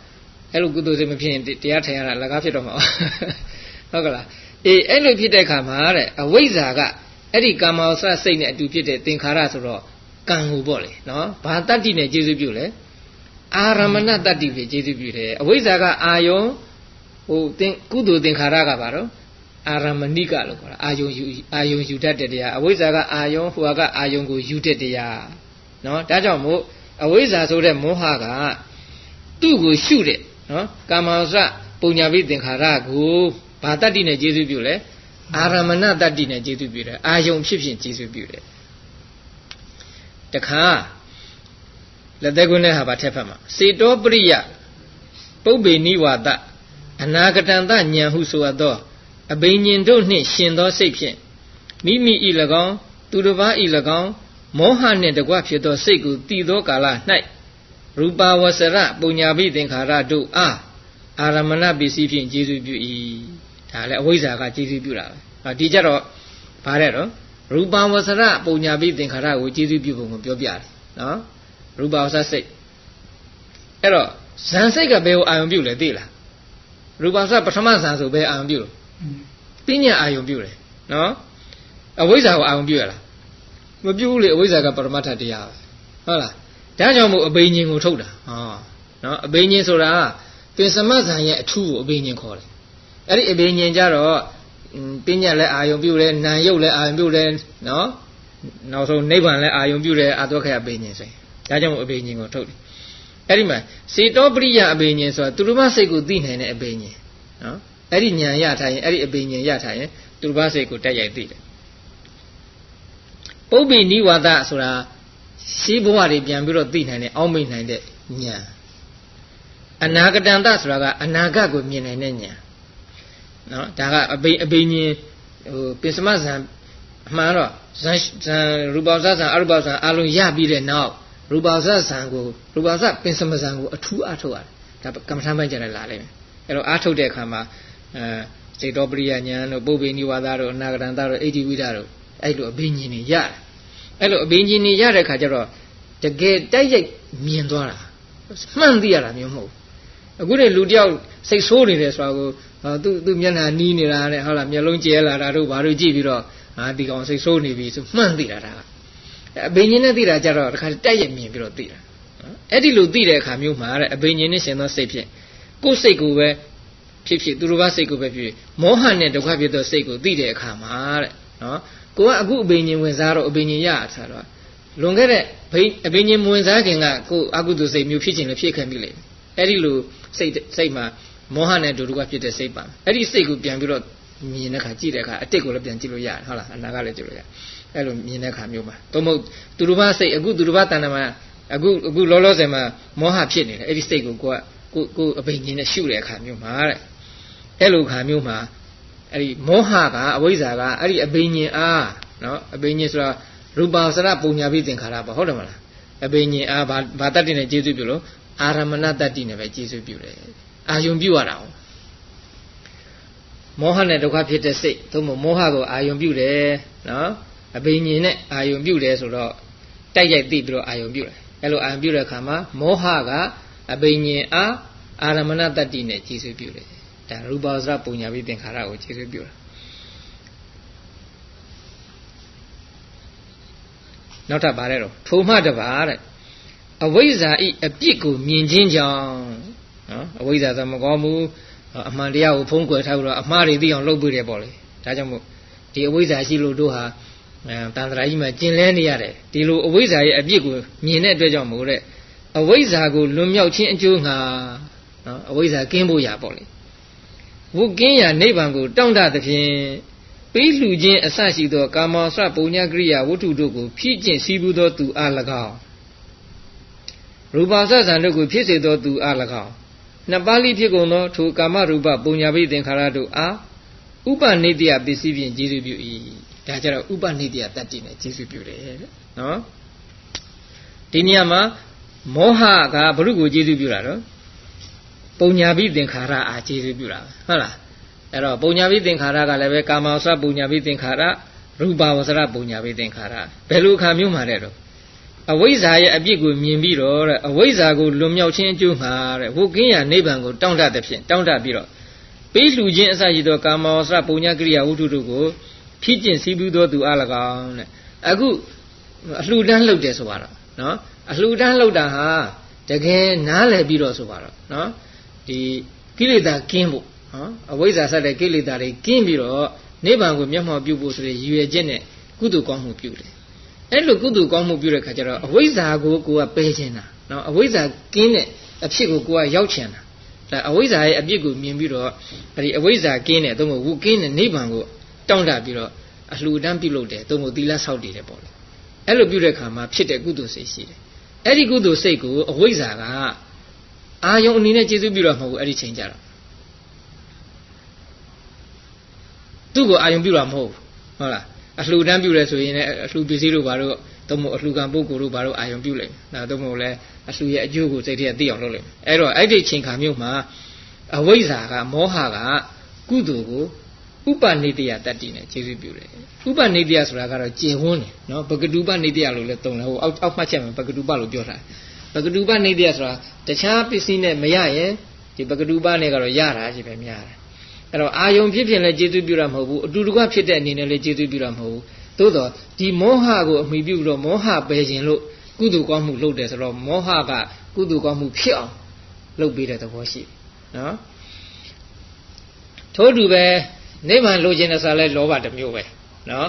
Speaker 1: အဲ့လိုကုသိုလ်စိတ်မဖြစ်ရင်တရားထိုင်ရတာလက်ကားဖြစ်တော့မှာဟုတ်ကလားအဲ့လိုဖြစ်တဲ့အခါမှာတဲ့အဝိဇ္ဇာကအဲ့ဒီကာမောစရစိတ်နဲ့အတူဖြစ်တဲ့သင်္ခါရဆိုတော့ကံကိုပေါ့လေနော်ဘာတတ္တိနဲ့ကျေစုပြုလဲအာရမဏတတ္တိဖြင့်ကျေစုပြုတယ်အဝိဇ္ဇာကအာယုံကုသိုလ်သင်္ခါရကပါတော့အာရမဏိကလို့ခေါ်တာအာယုံယူတတ်တဲ့တရားအဝိဇ္ဇာကအာယုံဟိုကအာယုံကိုယူတဲ့တရားနော်ဒါကြောင့်မို့အဝိဇ္ဇာဆိုတဲ့မောဟကသူ့ကိုရှုတဲ့နော်ကာမောစပုံညာပိသင်္ခါရကိုဘာတတ္တိနဲ့ကျေစုပြုလဲအာရမဏတတ္တိနဲ့ကျေစုပြုတယ်အာယုံဖြစ်ဖြစ်ကျေစုပြုတယ်တခါလက်သေးကွန်းနဲ့ဟာပါထက်ဖက်မှာစေတောပရိယပုပ္ပေနိဝါဒအနာဂတံတဉာဏ်ဟုဆိုအပ်သောအဘိညာဉ်တို့နှင့်ရှင်သောစိတ်ဖြင့်မိမိဤ၎င်းသူတစ်ပါးဤ၎င်းမောဟနှင့်တကွဖြစ်သောစိတ်ကိုတည်သောကာလ၌ရူပဝဆရပုံညာပိသင်္ခါရတို့အားအာရမဏပစ္စည်းဖြင့်ကျေစုပြု၏ဒါလည်းအဝိဇ္ဇာကကျေစုပြုတာပဲဒီကြတော့ဗါတဲ့တော့ရူပဝဆရပုံညာပိသင်္ခါရကိုကျေစုပြုပုံကိုပြောပြတယ်နော်ရူပဝဆစိတ်အဲ့တော့ဇန်စိတ်ကဘယ်ကိုအာရုံပြုလဲသိလားရူပဝဆပထမဇန်ဆိုဘယ်အာရုံပြုလို့ပညာအာရုံပြုတယ်နော်အဝိဇ္ဇာကိုအာရုံပြုရလားမပြုဘူးလေအဝိဇ္ဇာကပရမတ္ထတရားပဲဟုတ်လားဒါကြောင့်မို့အဘိညာဉ်ကိုထုတ်တာနော်အဘိညာဉ်ဆိုတာပင်စမဇန်ရဲ့အထူးကိုအဘိညာဉ်ခေါ်တယ်အဲ့ဒီအဘိညာဉ်ကြတော့ပညာလည်းအာရုံပြုတယ်နာယုတ်လည်းအာရုံပြုတယ်နော်နောက်ဆုံးနိဗ္ဗာန်လည်းအာရုံပြုတယ်အာသောခယအဘိညာဉ်ဆိုရင်ဒါကြောင့်မို့အဘိညာဉ်ကိုထုတ်တယ်အဲ့ဒီမှာစေတောပရိယအဘိညာဉ်ဆိုတာသူတို့ဘာစိတ်ကိုသိနိုင်တဲ့အဘိညာဉ်နော်အဲ့ဒီဉာဏ်ရထားရင်အဲ့ဒီအဘိညာဉ်ရထားရင်သူတို့ဘာစိတ်ကိုတက်ရိုက်သိတယ်ပုပ္ပိနိဝါဒဆိုတာရှိဘဝတွေပြန်ပြီးတော့သိနိုင်တဲ့အောက်မိတ်နိုင်တဲ့ဉာဏ်အနာဂတံတဆိုတာကအနာဂတ်ကိုမြင်နိုင်တဲ့ဉာဏ်နော်ဒါကအဘိညာဉ်ပစ္စမဇံအမှန်တော့ဇံရူပဇဇံအရူပဇံအလုံးရပြီးတဲ့နောက်ရူပဇဇံကိုရူပဇပင်စမဇံကိုအထူးအားထုတ်ရတယ်ဒါကမ္မထာပိုင်းကျတယ်လာလိမ့်မယ်အဲ့တော့အားထုတ်တဲ့အခါမှာစေတောပရိယဉာဏ်တို့ပုပ္ပိနိဝါဒတို့အနာဂတံတတို့ဣတိဝိဒတို့အဲ့လိုအဘိညာဉ်တွေရတယ်အဲ့လိုအဘိညာဉ်တွေရတဲ့အခါကျတော့တကယ်တိုက်ရိုက်မြင်သွားတာမှန်သိရတာမျိုးမဟုတ်အခုတည်းလူတယောက်စိတ်ဆိုးနေတယ်ဆိုတာကိုသူမျက်နှာနီးနေတာနဲ့ဟုတ်လားမျက်လုံးကျဲလာတာတို့ဘာလို့ကြည့်ပြီးတော့ဒီကောင်စိတ်ဆိုးနေပြီဆိုမှန်သိတာဒါအဘိညာဉ်နဲ့သိတာကြတော့တခါတိုက်ရိုက်မြင်ပြီးတော့သိတာအဲ့ဒီလိုသိတဲ့အခါမျိုးမှာတဲ့အဘိညာဉ်နဲ့ရှင်သောစိတ်ဖြင့်ကိုယ်စိတ်ကိုပဲဖြစ်သူတို့ဘာစိတ်ကိုပဲဖြစ်မောဟနဲ့ဒုက္ခဖြစ်သောစိတ်ကိုသိတဲ့အခါမှာတဲ့နော်ကိုကအခုအဘိညာဉ်ဝင်စားတော့အဘိညာဉ်ရတာတော့လွန်ခဲ့တဲ့အဘိညာဉ်ဝင်စားခင်ကကိုအကုသိုလ်စိတ်မျိုးဖြစ်ခြင်းလည်းဖြစ်ခဲ့ပြီလေအဲ့ဒီလိုစိတ်မှာမောဟနဲ့ဒုက္ခဖြစ်တဲ့စိတ်ပါအဲ့ဒီစိတ်ကိုပြန်ပြီးတော့မြင်တဲ့အခါကြည့်တဲ့အခါအတိတ်ကိုလည်းပြန်ကြည့်လို့ရတယ်ဟုတ်လားအနာကလည်းကြည့်လို့ရအဲ့လိုမြင်တဲ့အခါမျိုးမှာသို့မဟုတ်သူတို့ဘာစိတ်အခုသူတို့ဘာတဏ္ဍာမှာအခုလောလောဆယ်မှာမောဟဖြစ်နေတယ်အဲ့ဒီစိတ်ကိုကိုအဘိညာဉ်နဲ့ရှုတဲ့အခါမျိုးမှာတဲ့အဲ့လိုအခါမျိုးမှာအဲ့ဒီမောဟကအဝိဇ္ဇာကအဲ့ဒီအဘိညာဉ်အားနော်အဘိညာဉ်ဆိုတာရူပစရပုံညာပိသင်္ခါရပါဟုတ်တယ်မလားအဘိညာဉ်အားဘာတတ္တိနဲ့ကျေစုပြုလို့အာရမဏတတ္တိနဲ့ပဲကျေစုပြုတယ်အာယုံပြုရတာမောဟနဲ့ဒုက္ခဖြစ်တဲ့စိတ်သို့မဟုတ်မောဟကိုအာယုံပြုတယ်နော်အဘိညာဉ်နဲ့အာယုံပြုတယ်ဆိုတော့တိုက်ရိုက်သိပြီးတော့အာယုံပြုတယ်အဲ့လိုအာယုံပြုတဲ့အခါမှာမောဟကအဘိညာဉ်အားအာရမဏတတ္တိနဲ့ကျေစုပြုတယ်ဒါရူပစရပုံညာပိသင်္ခါရကိုကျေစုပြုတာနောက်ထပ်ပါတယ်တော့ထိုမှတပါတဲ့အဝိဇ္ဇာဤအပြစ်ကိုမြင်ခြင်းကြောင့်နော်အဝိဇ္ဇာဆိုမကောင်းဘူးအမှန်တရားကိုဖုံးကွယ်ထားပြီးတော့အမှားတွေသိအောင်လုပ်ပေးတယ်ပေါ့လေဒါကြောင့်မို့ဒီအဝိဇ္ဇာရှိလို့တို့ဟာတန်ត្រာကြီးမှာကျင်လဲနေရတယ်ဒီလိုအဝိဇ္ဇာရဲ့အပြစ်ကိုမြင်တဲ့အတွက်ကြောင့်မို့တဲ့အဝိဇ္ဇာကိုလွန်မြောက်ခြင်းအကျိုးငါနော်အဝိဇ္ဇာကင်းဖို့ရပေါ့လေဝုကင်းရာနိဗ္ဗာန်ကိုတောင့်တသဖြင့်ပေးလှူခြင်းအစရှိသောကာမောစပုံညာကရိယာဝတ္ထုတို့ကိုဖြည့်ကျင့်စည်းပူးသောသူအား၎င်းရူပစဇံတို့ကိုဖြစ်စေသောသူအား၎င်းနှစ်ပါးလိဖြစ်ကုန်သောထိုကာမရူပပုံညာပိသင်္ခါရတို့အားဥပနိတ္တယပစ္စည်းဖြင့်ကျေစုပြု၏ဒါကြတော့ဥပနိတ္တယတတ္တိနဲ့ကျေစုပြုတယ်တဲ့နော်ဒီနေရာမှာမောဟကဘုရုကိုကျေစုပြုတာနော်ပုံညာပိသင်္ခါရအားကျေစုပြုတာဟုတ်လားအဲ့တော့ပုံညာပိသင်္ခါရကလည်းပဲကာမောစပုံညာပိသင်္ခါရရူပဝဆရပုံညာပိသင်္ခါရဘယ်လိုအခါမျိုးမှာတဲ့တော့အဝိဇ္ဇာရဲ့အပြစ်ကိုမြင်ပြီးတော့တဲ့အဝိဇ္ဇာကိုလွန်မြောက်ခြင်းအကျိုးမှာတဲ့ဝုကင်းရာနိဗ္ဗာန်ကိုတောင်းတတဲ့ဖြင့်တောင်းတပြီးတော့ပေးလှူခြင်းအစရှိသောကာမောစရပုံညာကိရိယာဝတ္ထုတို့ကိုဖြည့်ကျင့်စည်းပူးသောသူအ၎င်းတဲ့အခုအလှူဒန်းလုပ်တယ်ဆိုပါတော့နော်အလှူဒန်းလုပ်တာဟာတကယ်နားလည်ပြီးတော့ဆိုပါတော့နော်ဒီကိလေသာကင်းဖို့နော်အဝိဇ္ဇာဆက်တဲ့ကိလေသာတွေကင်းပြီးတော့နိဗ္ဗာန်ကိုမျက်မှောက်ပြုဖို့ဆိုတဲ့ရည်ရွယ်ချက်နဲ့ကုသိုလ်ကောင်းမှုပြုတယ်အဲ့လိုကုသိုလ်ကောင်းမှုပြုတဲ့ခါကျတော့အဝိဇ္ဇာကိုကိုကပယ်ခြင်းတာနော်အဝိဇ္ဇာကင်းတဲ့အဖြစ်ကိုကိုကရောက်ချင်တာဒါအဝိဇ္ဇာရဲ့အပြစ်ကိုမြင်ပြီးတော့အဲ့ဒီအဝိဇ္ဇာကင်းတဲ့သို့မဟုတ်ဝုကင်းတဲ့နိဗ္ဗာန်ကိုတောင်းတပြီးတော့အလှူဒန်းပြုလုပ်တယ်သို့မဟုတ်သီလဆောက်တည်တယ်ပေါ့လေအဲ့လိုပြုတဲ့ခါမှာဖြစ်တဲ့ကုသိုလ်စိတ်ရှိတယ်အဲ့ဒီကုသိုလ်စိတ်ကိုအဝိဇ္ဇာကအာယုံအနေနဲ့ကျေစုပြုတော့မဟုတ်ဘူးအဲ့ဒီချိန်ကြတော့သူ့ကိုအာယုံပြုတာမဟုတ်ဘူးဟုတ်လားအလှူဒန်းပြုလဲဆိုရင်လည်းအလှူပစ္စည်းတို့ဘာလို့သို့မဟုတ်အလှူကံပုဂ္ဂိုလ်တို့ဘာလို့အာယုံပြုလိုက်ဒါသို့မဟုတ်လဲအလှူရဲ့အကျိုးကိုစိတ်ထဲသိအောင်လုပ်လိုက်အဲ့တော့အဲ့ဒီချိန်ခါမျိုးမှာအဝိဇ္ဇာကမောဟကကုသိုလ်ကိုဥပနိတယတတ္တိနဲ့ကျေစုပြုတယ်ဥပနိတယဆိုတာကတော့ကျေဝန်းတယ်နော်ပကတုပနိတယလို့လည်းသုံးတယ်ဟိုအောက်မှတ်ချက်မှာပကတုပလို့ပြောထားတယ်ပကတုပနိတယဆိုတာတခြားပစ္စည်းနဲ့မရရင်ဒီပကတုပနဲ့ကတော့ရတာကြီးပဲများတယ်အဲ့တော့အာယုံဖြစ်ဖြစ်လည်းကျေစုပြုတာမဟုတ်ဘူးအတူတကွဖြစ်တဲ့အနေနဲ့လည်းကျေစုပြုတာမဟုတ်ဘူးသို့တော့ဒီမောဟကိုအမိပြုလို့မောဟပယ်ခြင်းလို့ကုသိုလ်ကောင်းမှုလုပ်တယ်ဆိုတော့မောဟကကုသိုလ်ကောင်းမှုဖြစ်အောင်လုပ်ပေးတဲ့သဘောရှိတယ်နော်ထို့တူပဲနိဗ္ဗာန်လိုချင်တဲ့ဆိုလဲလောဘတစ်မျိုးပဲနော်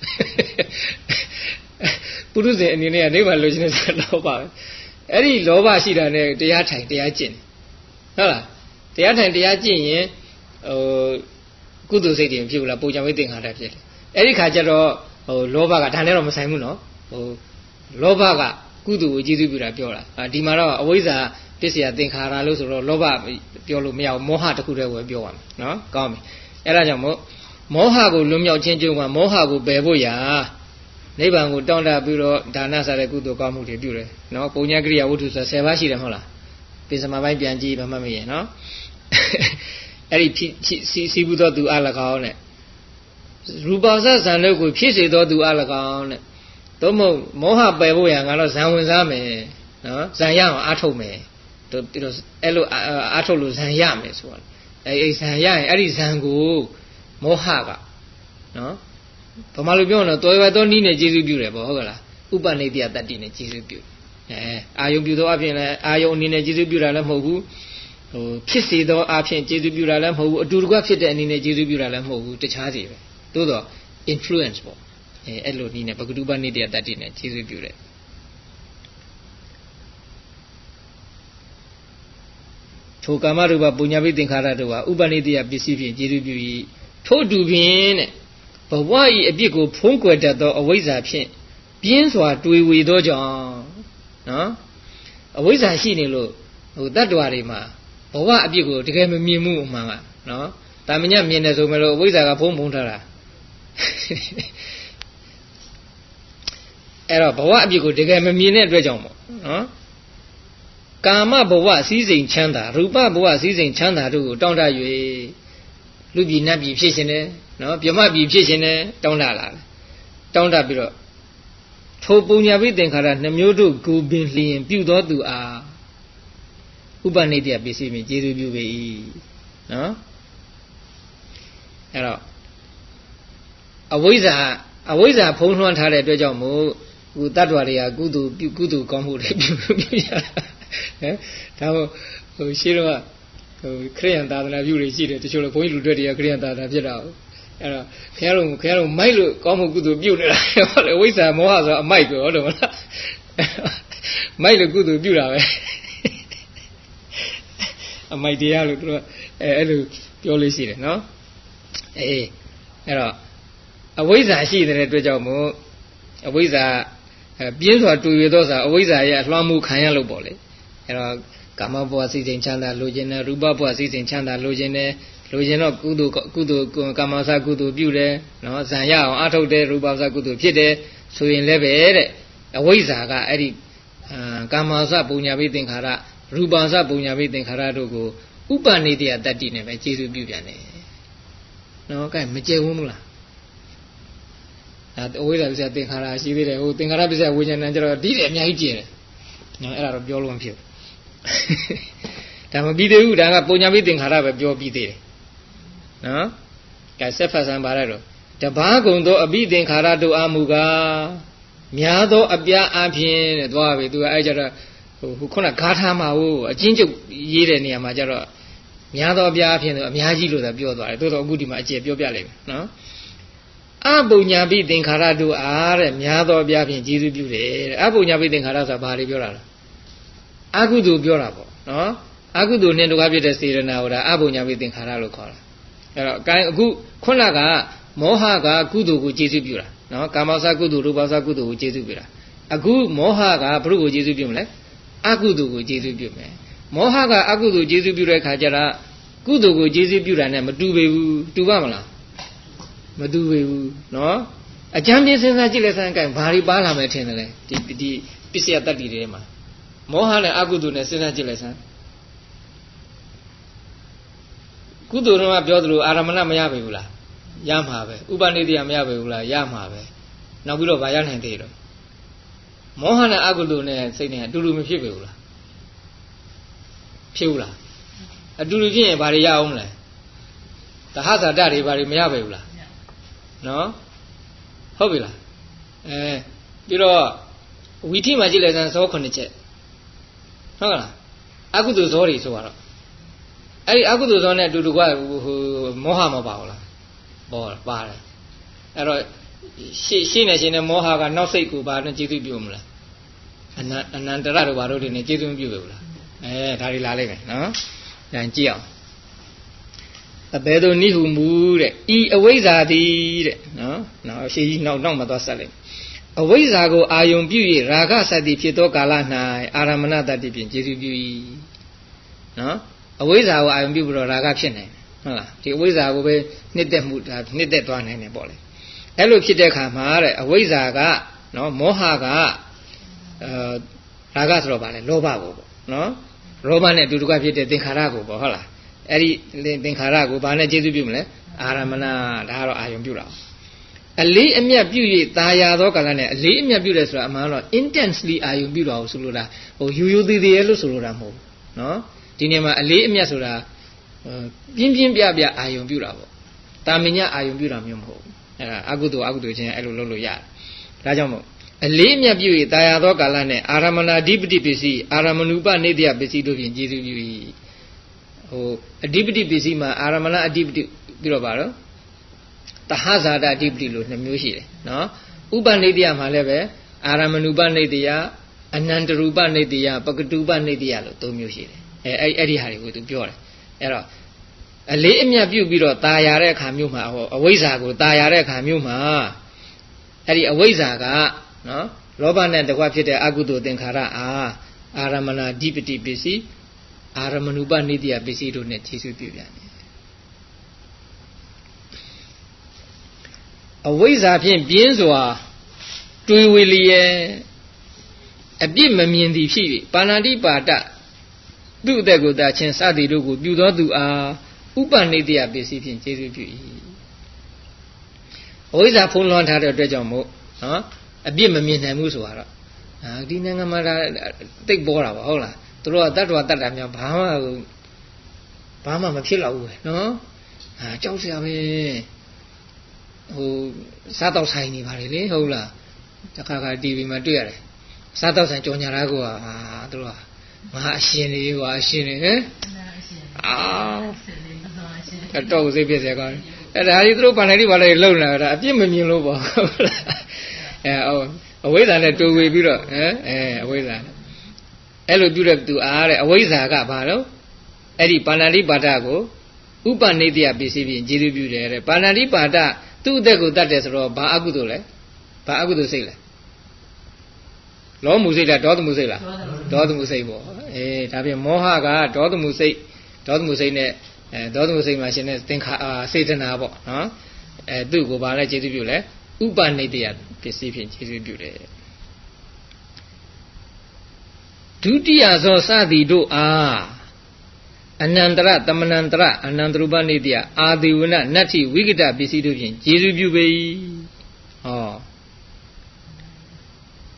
Speaker 1: ပုရုဇဉ်အနေနဲ့ကနိဗ္ဗာန်လိုချင်တဲ့ဆိုလောဘပဲအဲ့ဒီလောဘရှိတာနဲ့တရားထိုင်တရားကျင့်ဟုတ်လားတရားထိုင်တရားကျင့်ရင်ကုသိုလ်စိတ်တွေဖြစ်လာပုံချံဝိသင်္ခါရဖြစ်တယ်အဲ့ဒီခါကျတော့လောဘကဒါနဲ့တော့မဆိုင်ဘူးနော်လောဘကကုသိုလ်ကိုကျေစုပြုတာပြောတာဒီမှာတော့အဝိဇ္ဇာပစ္စယသင်္ခါရလို့ဆိုတော့လောဘပြောလို့မရဘူးမောဟတစ်ခုတည်းပဲပြောရမယ်နော်ကောင်းပြီအဲ့ဒါကြောင့်မို့မောဟကိုလွန်မြောက်ခြင်းကျုံကမောဟကိုပယ်ဖို့ရာနိဗ္ဗာန်ကိုတောင်းတပြီးတော့ဒါနစားတဲ့ကုသိုလ်ကောင်းမှုတွေပြုတယ်နော်ပုံညာကိရိယာဝတ္ထုဆို10ပါးရှိတယ်မဟုတ်လားပိစမပိုင်းပြန်ကြည့်မှမမြင်နော်အဲ့ဒီစီဘူးတော်သူအ၎င်းနဲ့ရူပဇဇံတို့ကိုဖြစ်စေတော်သူအ၎င်းနဲ့သို့မဟုတ်မောဟပယ်ဖို့ရာငါတော့ဇံဝင်စားမယ်နော်ဇံရအောင်အားထုတ်မယ်တို့ပြီးတော့အဲ့လိုအားထုတ်လို့ဇံရမယ်ဆိုတော့အဲ့ဇံရရင်အဲ့ဒီဇံကိုမောဟကနော်ဘာမှလို့ပြောတော့တော်ရတော်နည်းနဲ့ကျေစုပြုတယ်ပေါ့ဟုတ်ကလားဥပနိတယတတ္တိနဲ့ကျေစုပြုအာယုံပြုသောအပြင်လည်းအာယုံအနေနဲ့ကျေစုပြုတာလည်းမဟုတ်ဘူးဖြစ်စေသောအပြင်ကျေစုပြုတာလည်းမဟုတ်ဘူးအတူတကွဖြစ်တဲ့အနေနဲ့ကျေစုပြုတာလည်းမဟုတ်ဘူးတခြားစီပဲသို့တော့ influence ပေါ့အဲ့လိုနည်းနဲ့ပကတုပနိတယတတ္တိနဲ့ကျေစုပြုတယ်ထိုကာမရူပပုညပိသင်္ခါရတို့ဟာဥပနိတယပစ္စည်းဖြင့်ကျေစုပြု၏ထို့တူဖြင့်တဲ့ဘဝ၏အပြစ်ကိုဖုံးကွယ်တတ်သောအဝိဇ္ဇာဖြင့်ပြင်းစွာတွေးဝေသောကြောင့်နော်အဝိဇ္ဇာရှိနေလို့တတ္တဝါတွေမှာဘဝအပြစ်ကိုတကယ်မမြင်မှုအမှန်ကနော်တာမညမြင်တယ်ဆိုမှလို့အဝိဇ္ဇာကဖုံးထားတာအဲ့တော့ဘဝအပြစ်ကိုတကယ်မမြင်တဲ့အတွက်ကြောင့်ပေါ့နော်ကာမဘဝစည်းစိမ်ချမ်းသာရူပဘဝစည်းစိမ်ချမ်းသာတို့ကိုတောင်းတ၍လူပြည်နတ်ပြည်ဖြစ်ရှင်တယ်နော်ဗြဟ္မပြည်ဖြစ်ရှင်တယ်တောင်းတလာတယ်တောင်းတပြီးတော့ထိုပုံညာပိသင်္ခါရနှမျိုးတို့ကိုပင်လျင်ပြုသောသူအားဥပနိတယပစ္စည်းဖြင့်ကျေစုပြုပေ၏နော်အဲ့တော့အဝိဇ္ဇာဖုံးလွှမ်းထားတဲ့အတွက်ကြောင့်မို့ဟိုတတ္တဝါတွေကကုသိုလ်ကောင်းမှုတွေပြုရတာဒါဟိုရှင်းတော့ဟိုခရိယံသာသနာပြုတွေရှိတယ်တချို့လည်းဘုန်းကြီးလူတွေတွေကခရိယံသာသနာဖြစ်တာအဲ့တော့ခင်ဗျားတို့မိုက်လို့ကောင်းမှုကုသိုလ်ပြုနေတာဟုတ်လေဝိဇ္ဇာမောဟဆိုအမိုက်ပဲဟုတ်တယ်မလားမိုက်လို့ကုသိုလ်ပြုတာပဲအမိုက်တရားလို့သူတို့အဲ့လိုပြောလို့ရှိတယ်နော်အဲ့တော့အဝိဇ္ဇာရှိတဲ့အတွက်ကြောင့်မို့အဝိဇ္ဇာပြင်းစွာတူရသောစာအဝိဇ္ဇာရဲ့လွှမ်းမှုခံရလို့ပေါ့လေအဲ့တော့ကာမဘဝစိတ်စဉ်ချမ်းသာလိုချင်တယ်ရူပဘဝစိတ်စဉ်ချမ်းသာလိုချင်တယ်လိုချင်တော့ကုသိုလ်ကာမစကုသိုလ်ပြုတယ်နော်ဇံရအောင်အထုတ်တယ်ရူပစကုသိုလ်ဖြစ်တယ်ဆိုရင်လည်းပဲတဲ့အဝိဇ္ဇာကအဲ့ဒီကာမစပုံညာပိသင်္ခါရရူပစပုံညာပိသင်္ခါရတို့ကိုဥပနိတယတတ္တိနဲ့ပဲကျေစုပြုပြန်တယ်နော်ကဲမကျေဝန်းဘူးလားအဝိဇ္ဇာပစ္စယသင်္ခါရရှိသေးတယ်ဟိုသင်္ခါရပစ္စယဝိညာဏကျတော့ဒီတယ်အများကြီးကျင်တယ်နော်အဲ့ဒါတော့ပြောလို့မဖြစ်ဘူးဒါမပြီးသေးဘူးဒါကပုံညာပိသင်္ခါရပဲပြောပြီးသေးတယ်နော်ကဲဆက်ဖတ်ဆန်းပါရတော့တဘာကုံသောအပိသင်္ခါရတို့အာမူကားများသောအပြားအပြင်တဲ့သွားပြီသူကအဲ့ကြတော့ဟိုခုနဂါထာမှာဟိုအချင်းချုပ်ရေးတဲ့နေရာမှာကျတော့များသောအပြားအပြင်ဆိုအများကြီးလို့သာပြောသွားတယ်သို့တော့အခုဒီမှာအကျေပြောပြလိုက်မယ်နော်အပုညာပိသင်္ခါရတို့အားတဲ့များသောအပြားဖြင့်ကျေးဇူးပြုတယ်တဲ့အပုညာပိသင်္ခါရဆိုတာဘာတွေပြောတာလဲအကုသိုလ်ပြောတာပေါ့နော်အကုသိုလ်နဲ့ဒုက္ခဖြစ်တဲ့စေရနာဟောတာအပုညာပိသင်္ခါရလို့ခေါ်တာအဲ့တော့အခုခုနကမောဟကကုသိုလ်ကိုကျေးဇူးပြုတာနော်ကာမောစကုသိုလ်ရူပစကုသိုလ်ကိုကျေးဇူးပြုတာအခုမောဟကဘုရုကိုကျေးဇူးပြုမလဲအကုသိုလ်ကိုကျေးဇူးပြုမယ်မောဟကအကုသိုလ်ကျေးဇူးပြုတဲ့အခါကျတော့ကုသိုလ်ကိုကျေးဇူးပြုတာနဲ့မတူပေဘူးတူပါမလားမတူပေဘူးနော်အကျမ်းပြင်းစဉ်းစားကြည့်လိုက်စမ်းကြိုင်ဘာတွေပါလာမယ်ထင်တယ်လေဒီပစ္စယတတ္တိတွေမှာမောဟနဲ့အကုသိုလ်နဲ့စဉ်းစားကြည့်လိုက်စမ်းကုသိုလ်တော့ပြောသလိုအာရမဏမရပေဘူးလားရမှာပဲဥပနိဒေယမရပေဘူးလားရမှာပဲနောက်ပြီးတော့ဗာရနိုင်သေးတော့မောဟနဲ့အကုသိုလ်နဲ့စိတ်နဲ့အတူတူမဖြစ်ပေဘူးလားဖြစ်ဘူးလားအတူတူဖြစ်ရင်ဗာတွေရအောင်မလဲသဟဇာတတွေဗာတွေမရပေဘူးလားနော်ဟုတ်ပြီလားပြီးတော့ဝီထိမှာကြည့်လိုက်စမ်းဇော9ချက်ဟုတ်လားအကုသိုလ်ဇောတွေဆိုတော့အဲ့ဒီအကုသိုလ်ဇောနဲ့အတူတူကဟိုမောဟမပါဘူးလားပေါ်ပါတယ်အဲ့တော့ရှင်းနေမောဟကနောက်စိတ်ကိုဘာနဲ့ကျေးဇူးပြုမလဲအနန္တရတို့ဘာတို့တွေနဲ့ကျေးဇူးမပြုဘူးလားဒါတွေလာလိုက်မယ်နော်ပြန်ကြည့်အောင်အဘယ်သို့နိဟုမူတဲ့ဤအဝိဇ္ဇာသည်တဲ့နော်နောက်ရှေးကြီးနောက်မှသွားဆက်လိုက်အဝိဇ္ဇာကိုအာယုံပြု၍ရာဂစတိဖြစ်သောကာလ၌အာရမဏတတ္တိဖြင့်ကျေးဇူးပြု၏နော်အဝိဇ္ဇာကိုအာယုံပြုပြီးတော့ရာဂဖြစ်နိုင်တယ်ဟုတ်လားဒီအဝိဇ္ဇာကိုပဲနှစ်သက်မှုဒါနှစ်သက်သွားနိုင်တယ်ပေါ့လေအဲ့လိုဖြစ်တဲ့အခါမှာတဲ့အဝိဇ္ဇာကနော်မောဟကရာဂဆိုတော့ဗာလေလောဘကိုပေါ့နော်လောဘနဲ့အတူတူကဖြစ်တဲ့သင်္ခါရကိုပေါ့ဟုတ်လားအဲ့ဒီသင်္ခါရကိုဘာနဲ့ကျေးဇူးပြုမလဲအာရမဏဒါကတော့အာယုံပြုတာအလေးအမြတ်ပြု၍ตาရသောကာလနဲ့အလေးအမြတ်ပြုတယ်ဆိုတာအမှန်တော့ intensely အာယုံပြုတာကိုဆိုလိုတာဟိုယူသေးသေးရဲ့လို့ဆိုလိုတာမဟုတ်ဘူးနော်ဒီနေရာမှာအလေးအမြတ်ဆိုတာပြင်းပြင်းပြပြအာယုံပြုတာပေါ့တာမညအာယုံပြုတာမျိုးမဟုတ်ဘူးအဲ့ဒါအကုသိုလ်ချင်းအဲ့လိုလုပ်လို့ရတယ်ဒါကြောင့်မို့အလေးအမြတ်ပြု၍ตาရသောကာလနဲ့အာရမဏဓိပတိပစ္စည်းအာရမဏုပနေတ္တပစ္စည်းတို့ဖြင့်ကျေးဇူးပြု၏ဟိုအဓိပတိပစ္စည်းမှာအာရမဏအဓိပတိပြီးတော့ပါတော့တဟဇာတအဓိပတိလို့2မျိုးရှိတယ်နော်ဥပနိတ္တယမှာလည်းပဲအာရမဏုပနိတ္တယအနန္တရူပနိတ္တယပကတုပနိတ္တယလို့3မျိုးရှိတယ်အဲ့ဒီဟာတွေကိုသူပြောတယ်အဲ့တော့အလေးအမြတ်ပြုပြီးတော့ตาရတဲ့အခါမျိုးမှာဟောအဝိဇ္ဇာကိုตาရတဲ့အခါမျိုးမှာအဲ့ဒီအဝိဇ္ဇာကနော်လောဘနဲ့တကွဖြစ်တဲ့အကုသိုလ်သင်္ခါရအာရမဏဓိပတိပစ္စည်းအာရမဏုပနိတ္တယပစ္စည်းတို့နဲ့ခြေဆုပ်ပြပြန်တယ်အဝိဇ္ဇာဖြင့်ပြင်းစွာတွေးဝေလျက်အပြစ်မမြင်သည်ဖြစ်၍ပါဏာတိပါဒသူ့အသက်ကိုတာချင်းစသည်တို့ကိုပြုသောသူအားဥပနိတ္တယပစ္စည်းဖြင့်ခြေဆုပ်ပြု၏အဝိဇ္ဇာဖုံးလွှမ်းထားတဲ့အတွက်ကြောင့်မို့နော်အပြစ်မမြင်နိုင်ဘူးဆိုတော့ဒီနိုင်ငံမှာတိတ်ပေါ်တာပါဟုတ်လားသူတို့ကတတ္တဝတ္တတာများဘာမှမဖြစ်တော့ဘူးပဲနော်ကြောက်စရာပဲဟိုစားတော့ဆိုင်နေပါလေလေဟုတ်လားတခါခါ TV မှာတွေ့ရတယ်စားတော့ဆိုင်ကြော်ညာတာကသူတို့ကမဟာအရှင်တွေကအရှင်တွေဟဲ့တော့စိတ်ပြည့်စရာကောင်းအဲ့ဒါကြီးသူတို့ပန္နတိဘာလဲလုံလာတာအပြစ်မမြင်လို့ပေါ့ဟုတ်လားအဝိဇ္ဇာနဲ့တူဝေပြီးတော့အဝိဇ္ဇာအဲ့လိုပြုတဲ့သူအားတဲ့အဝိဇ္ဇာကဘာလို့အဲ့ဒီပါဏာတိပါဒကိုဥပနိတ္တယပစ္စည်းဖြင့်ကျေးဇူးပြုတယ်တဲ့ပါဏာတိပါဒသူ့အသက်ကိုတတ်တယ်ဆိုတော့ဘာအကုသိုလ်လဲဘာအကုသိုလ်စိတ်လဲလောမှုစိတ်လားဒေါသမှုစိတ်လားဒေါသမှုစိတ်ပေါ့ဒါပြင်မောဟကဒေါသမှုစိတ်နဲ့ဒေါသမှုစိတ်မှာရှင်တဲ့သင်္ခါစေတနာပေါ့နော်သူ့ကိုဘာလဲကျေးဇူးပြုလဲဥပနိတ္တယပစ္စည်းဖြင့်ကျေးဇူးပြုတယ်ဒုတိယသောစသည်တို့အားအနန္တရတမနန္တရအနန္တရူပနိတ္တယအာဒီဝနနတ္ထိဝိကတပစ္စည်းတို့ဖြင့်ကျေးဇူးပြုပေ၏ဟော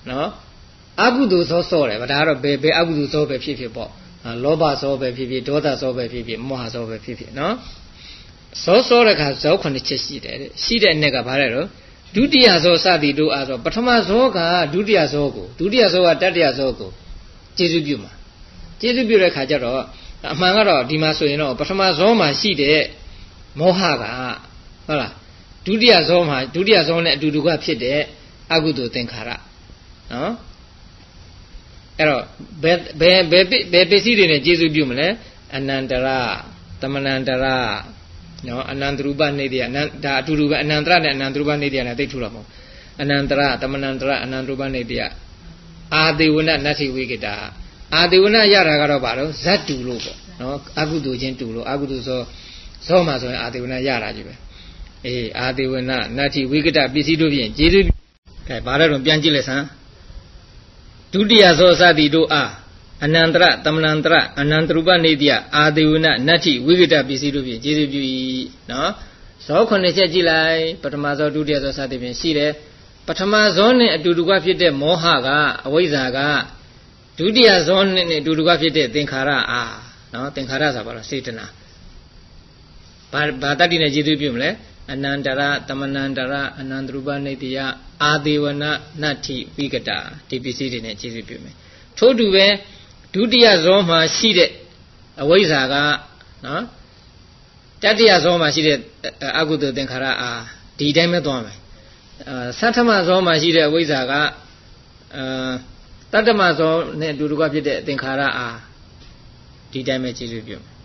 Speaker 1: နော်အကုသိုလ်သောစောတယ်ဗဒါကတော့ဘယ်အကုသိုလ်သောပဲဖြစ်ပေါ့လောဘသောပဲဖြစ်ဒေါသသောပဲဖြစ်မောဟသောပဲဖြစ်နော်စောတဲ့ခါဇော9ချက်ရှိတယ်ရှိတဲ့အနေကဘာလဲတော့ဒုတိယဇောစသည်တို့အားဆိုပထမဇောကဒုတိယဇောကိုဒုတိယဇောကတတိယဇောကိုကျေစုပြုမှာကျေစုပြုတဲ့ခါကျတော့အမှန်ကတော့ဒီမှာဆိုရင်တော့ပထမဇောမှာရှိတဲ့မောဟကဟုတ်လားဒုတိယဇောမှာဒုတိယဇောနဲ့အတူတူကဖြစ်တဲ့အကုသိုလ်သင်္ခါရနော်အဲ့တော့ဘယ်ပစ္စည်းတွေနဲ့ကျေစုပြုမလဲအနန္တရသမဏန္တရနော်အနန္တရူပနေတ္တဒါအတူတူပဲအနန္တရနဲ့အနန္တရူပနေတ္တနဲ့သိထူတော့မဟုတ်အနန္တရသမဏန္တရအနန္တရူပနေတ္တအာဒေဝနနတ္ထိဝိကတာအာဒေဝနရတာကတော့ဘာလို့ဇတ်တူလို့ပေါ့နော်အကုသိုလ်ချင်းတူလို့အကုသိုလ်ဇောမှာဆိုရင်အာဒေဝနရတာကြီးပဲအေးအာဒေဝနနတ္ထိဝိကတာပစ္စည်းတို့ဖြင့်ကျေစုကဲဘာလဲတော့ပြန်ကြည့်လိုက်စမ်းဒုတိယဇောစသည်တို့အားအနန္တရသမဏန္တရအနန္တရူပနေတ္တအာဒေဝနနတ္ထိဝိကတပစ္စည်းတို့ဖြင့်ကျေစုပြု၏နော်ဇော9ချက်ကြည့်လိုက်ပထမဇောဒုတိယဇောစသည်ဖြင့်ရှိတယ်ပထမဇောနဲ့အတူတူကဖြစ်တဲ့မောဟကအဝိဇ္ဇာကဒုတိယဇောနဲ့အတူတူကဖြစ်တဲ့သင်္ခါရအားနော်သင်္ခါရဆိုတာဘာလဲစေတနာဘာတတ္တိနဲ့ကျေစုပြုမလဲအနန္တရသမဏန္တရအနန္တရူပနေတ္တအာဒေဝနနတ္ထိဝိကတာဒီပစ္စည်းတွေနဲ့ကျေစုပြုမယ်ထို့တူပဲဒုတိယဇောမှာရှိတဲ့အဝိဇ္ဇာကနော်တတိယဇောမှာရှိတဲ့အကုသိုလ်သင်္ခါရအားဒီတိုင်းပဲသွားမယ်သတ္တမဇောမှာရှိတဲ့အဝိဇ္ဇာကတတ္တမဇောနဲ့အတူတူကဖြစ်တဲ့သင်္ခါရအားဒီတိုင်းပဲကျေစုပြုမယ်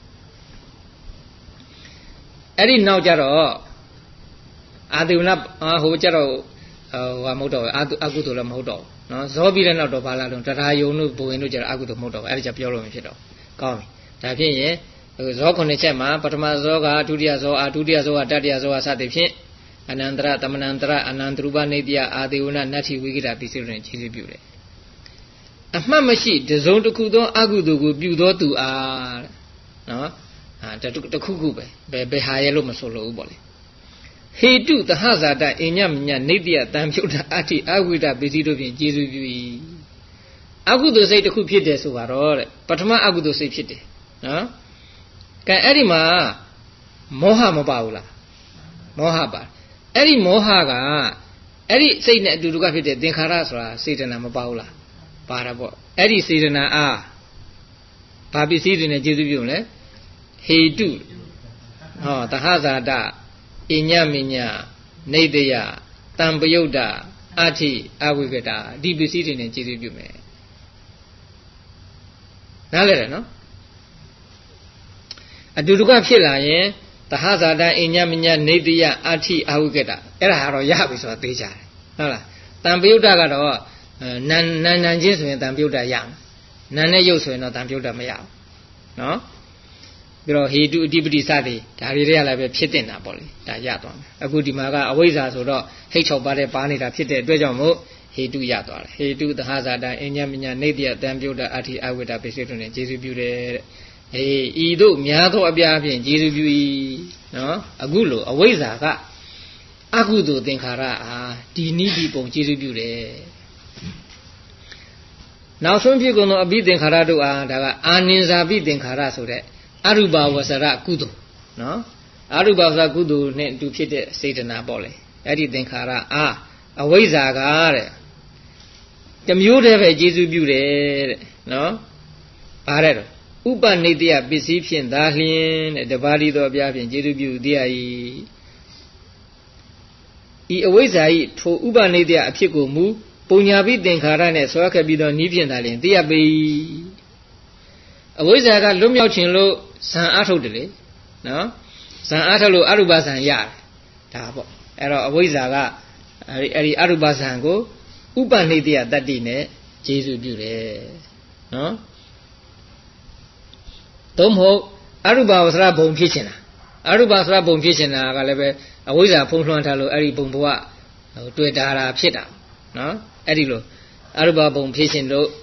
Speaker 1: အဲ့ဒီနောက်ကြတော့အာဒေဝနဟိုကြတော့ဟိုမဟုတ်တော့အကုသိုလ်လည်းမဟုတ်တော့နော်ဇောပြီးတဲ့နောက်တော့ဘာလာတော့တရားယုံတို့ဘုရင်တို့ကြတော့အကုသိုလ်မဟုတ်တော့အဲ့ဒါကြပြောလို့မဖြစ်တော့ကောင်းပြီဒါဖြင့်ရင်ဇော9ချက်မှာပထမဇောကဒုတိယဇောဒုတိယဇောကတတိယဇောစသဖြင့်အနန္တရသမဏန္တရအနန္တရူပနေတ္တအာဒေဝနနတ္ထိဝိကတာပစ္စည်းတို့နဲ့ခြေစုပြုတယ်အမှတ်မရှိတစုံတစ်ခုသောအကုသိုလ်ကိုပြုသောသူအားနော်တခုခုပဲဘယ်ဟာရဲ့လို့မဆိုလို့ဘူးပေါ့လေဟေတုသဟဇာတအညမညနေတ္တယတံပြုတ်တာအဋ္ဌိအဝိဒပစ္စည်းတို့ဖြင့်ကျေစုပြု၏အကုသိုလ်စိတ်တစ်ခုဖြစ်တယ်ဆိုတော့တဲ့ပထမအကုသိုလ်စိတ်ဖြစ်တယ်နော်ကဲအဲ့ဒီမှာမောဟမပါဘူးလားမောဟပါအဲ့ဒီမောဟကအဲ့ဒီစိတ်နဲ့အတူတူကဖြစ်တဲ့သင်္ခါရဆိုတာစေတနာမပါဘူးလားပါတာပေါ့အဲ့ဒီစေတနာအားဘာပစ္စည်းတွေနဲ့ကျေစုပြုလဲဟေတုဟောသဟဇာတအညမညနေတ္တယတံပယုတ်တာအဋ္ဌိအဝိကတာဒီပစ္စည်းတွေနဲ့ကျေစုပြုမယ်နားလည်တယ်နော်အတူတူကဖြစ်လာရင်သဟဇာတအညမညနေတ္တယအဋ္ဌိအဝိကတာအဲ့ဒါကတော့ရပြီဆိုတာသိကြတယ်ဟုတ်လားတံပယုတ်တာကတော့နန်ချင်းဆိုရင်တံပယုတ်တာရမယ်နန်နဲ့ရုပ်ဆိုရင်တော့တံပယုတ်တာမရဘူးနော်ပြီးတော့ဟေတုအဓိပတိစသည်ဒါတွေတွေကလည်းပဲဖြစ်တင်တာပေါ့လေဒါရသွားမယ်အခုဒီမှာကအဝိဇ္ဇာဆိုတော့ဟိတ်6ပါးတဲ့ပါနေတာဖြစ်တဲ့အတွက်ကြောင့်မို့ဟေတုရသွားတယ်ဟေတုသဟဇာတအညမညနေတ္တယတံပြုတ်တာအဋ္ဌိအဝိဒပစ္စည်းတို့နဲ့ကျေစုပြုတယ်တဲ့အေးဤတို့များသောအပြားဖြင့်ကျေစုပြု၏နော်အခုလိုအဝိဇ္ဇာကအကုသိုလ်သင်္ခါရအားဒီနိဒီပုံကျေစုပြုတယ်နောက်ဆုံးဖြစ်ကုန်သောအဘိသင်္ခါရတို့အားဒါကအာနိဇာပိသင်္ခါရဆိုတဲ့အရူပဝဆရကုသိုလ်နော်အရူပဝဆရကုသိုလ်နဲ့အတူဖြစ်တဲ့စေတနာပေါ့လေအဲ့ဒီသင်္ခါရအားအဝိဇ္ဇာကတဲ့တမျိုးတည်းပဲကျေစုပြုတယ်တဲ့နော်ဘာတဲ့တော့ဥပနိတ္တယပစ္စည်းဖြင့်သာလျင်တဲ့တပါးဒီသောအပြားဖြင့်ကျေစုပြုတရား၏ဤအဝိဇ္ဇာ၏ထိုဥပနိတ္တယအဖြစ်ကိုမူပုညာပိသင်္ခါရနဲ့ဆွဲခဲ့ပြီးတော့နီးဖြင့်သာလျင်သိရပေအဝိဇ္ဇာကလွတ်မြောက်ခြင်းလို့ဇံအားထုတ်တယ်လေနော်ဇံအားထုတ်လို့အရူပဇံရတယ်ဒါပေါ့အဲ့တော့အဝိဇ္ဇာကအဲ့ဒီအရူပဇံကိုဥပနိတ္တယတတ္တိနဲ့ကျေစုပြုတယ်နော်သို့မဟုတ်အရူပဝဆရဘုံဖြစ်ချင်တာအရူပဝဆရဘုံဖြစ်ချင်တာကလည်းပဲအဝိဇ္ဇာဖုံးလွှမ်းထားလို့အဲ့ဒီဘုံဘဝတွေ့တာဖြစ်တာနော်အဲ့ဒီလိုအရူပဘုံဖြစ်ချင်လို့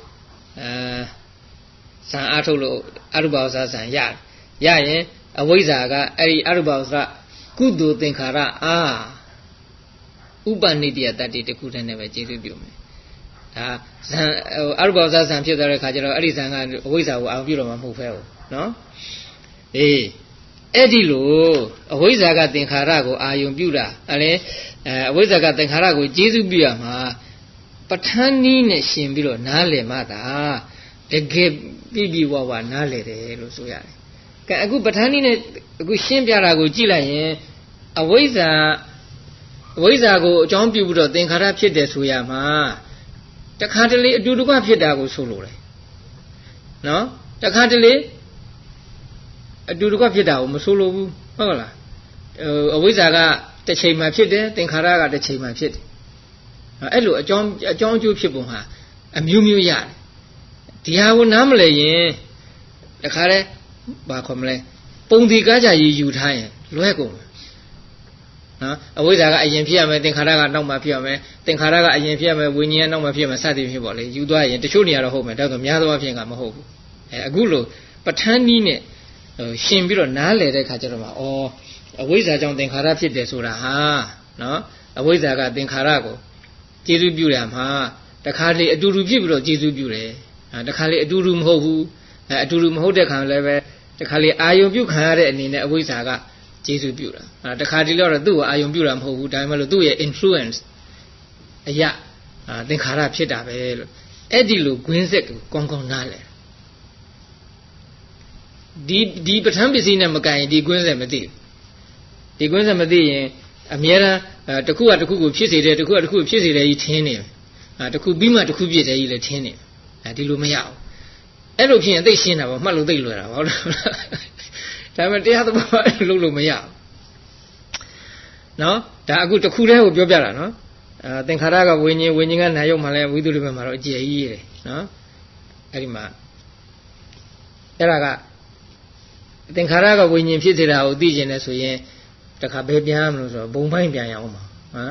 Speaker 1: ဇံအားထုတ်လို့အရူပဝဆရဇံရတယ်ရရင်အဝိဇ္ဇာကအဲ့ဒီအရူပဝဆရကုသိုလ်သင်္ခါရအာဥပနိတ္တယတတ္တိတခုတည်းနဲ့ပဲကျေစုပြုမယ်ဒါဇံအရုပ္ပဇာဇံဖြစ်သွားတဲ့ခါကျတော့အဲ့ဒီဇံကအဝိဇ္ဇာကိုအာရုံပြုတော့မှမဟုတ်ဖဲဘူးနော်အေးအဲ့ဒီလိုအဝိဇ္ဇာကသင်္ခါရကိုအာရုံပြုတာအဲ့လေအဝိဇ္ဇာကသင်္ခါရကိုကျေစုပြုရမှာပဋ္ဌာန်းနည်းနဲ့ရှင်ပြီးတော့နားလည်မှသာတကယ်ပြည့်ဝဝနားလည်တယ်လို့ဆိုရတယ်ကဲအခုပဋ္ဌာန်းနည်းနဲ့အခုရှင်းပြတာကိုကြည့်လိုက်ရင်အဝိဇ္ဇာကိုအကြောင်းပြုပြီးတော့သင်္ခါရဖြစ်တယ်ဆိုရမှာတခါတလေအတူတကွဖြစ်တာကိုဆိုလိုတယ်နော်တခါတလေအတူတကွဖြစ်တာကိုမဆိုလိုဘူးဟုတ်လားအဝိဇ္ဇာကတစ်ချိန်မှဖြစ်တယ်သင်္ခါရကတစ်ချိန်မှဖြစ်တယ်အဲ့လိုအကြောင်းအကျိုးဖြစ်ပုံဟာအမျိုးမျိုးရတယ်ဒီဟာကိုနားမလည်ရင်တခါတည်းဘာခေါ်မလဲပုံဒီကားကြရည်ယူထားရင်လွဲကုန်နော်အဝိဇ္ဇာကအရင်ဖြစ်ရမယ်သင်္ခါရကနောက်မှဖြစ်ရမယ်သင်္ခါရကအရင်ဖြစ်ရမယ်ဝိညာဉ်ကနောက်မှဖြစ်ရမယ်စသည်ဖြစ်ပေါ့လေယူသွားရင်တချို့နေရာတော့ဟုတ်မယ်ဒါဆိုများသောအားဖြင့်ကမဟုတ်ဘူးအခုလိုပဋ္ဌာန်းနည်းနဲ့ရှင်ပြီးတော့နားလည်တဲ့ခါကျတော့မှအဝိဇ္ဇာကြောင့်သင်္ခါရဖြစ်တယ်ဆိုတာဟာနော်အဝိဇ္ဇာကသင်္ခါရကိုကျေစုပြုရမှာတခါလေအတူတူဖြစ်ပြီးတော့ကျေစုပြုတယ်တခါလေအတူတူမဟုတ်ဘူးအတူတူမဟုတ်တဲ့ခါလည်းပဲတခါလေအာယုံပြုခံရတဲ့အနေနဲ့အဝိဇ္ဇာကကျေစုပြုတာတခါတလေတော့သူ့ကိုအာယုံပြုတာမဟုတ်ဘူးဒါပေမဲ့လို့သူ့ရဲ့ influence အရာသင်္ခါရဖြစ်တာပဲလို့အဲ့ဒီလိုဂွင်းဆက်ကိုကောင်းကောင်းနားလဲဒီပဋ္ဌာန်းပစ္စည်းနဲ့မကင်ရင်ဒီဂွင်းဆက်မသိဘူးဒီဂွင်းဆက်မသိရင်အများအားတစ်ခုကတစ်ခုကိုဖြစ်စေတယ်တစ်ခုကတစ်ခုဖြစ်စေတယ်ကြီးထင်းနေတယ်တစ်ခုပြီးမှတစ်ခုဖြစ်တယ်ကြီးလည်းထင်းနေတယ်ဒီလိုမရဘူးအဲ့လိုဖြစ်ရင်သိရှင်းတာပေါ့မှတ်လို့သိလွယ်တာပေါ့ဒါပေမဲ့တရားသဘောလုံးလို့မရဘူးနော်ဒါအခုတစ်ခုတည်းကိုပြောပြတာနော်သင်္ခါရကဝိညာဉ်ကနာယုတ်မှလည်းဝိသုရိမမှာတော့အကျယ်ကြီးရတယ်နော်အဲ့ဒီမှာအဲ့ဒါကသင်္ခါရကဝိညာဉ်ဖြစ်စေတာကိုသိကျင်တယ်ဆိုရင်တခါဘယ်ပြန်မလို့ဆိုတော့ဘုံပိုင်းပြန်ရအောင်ပါ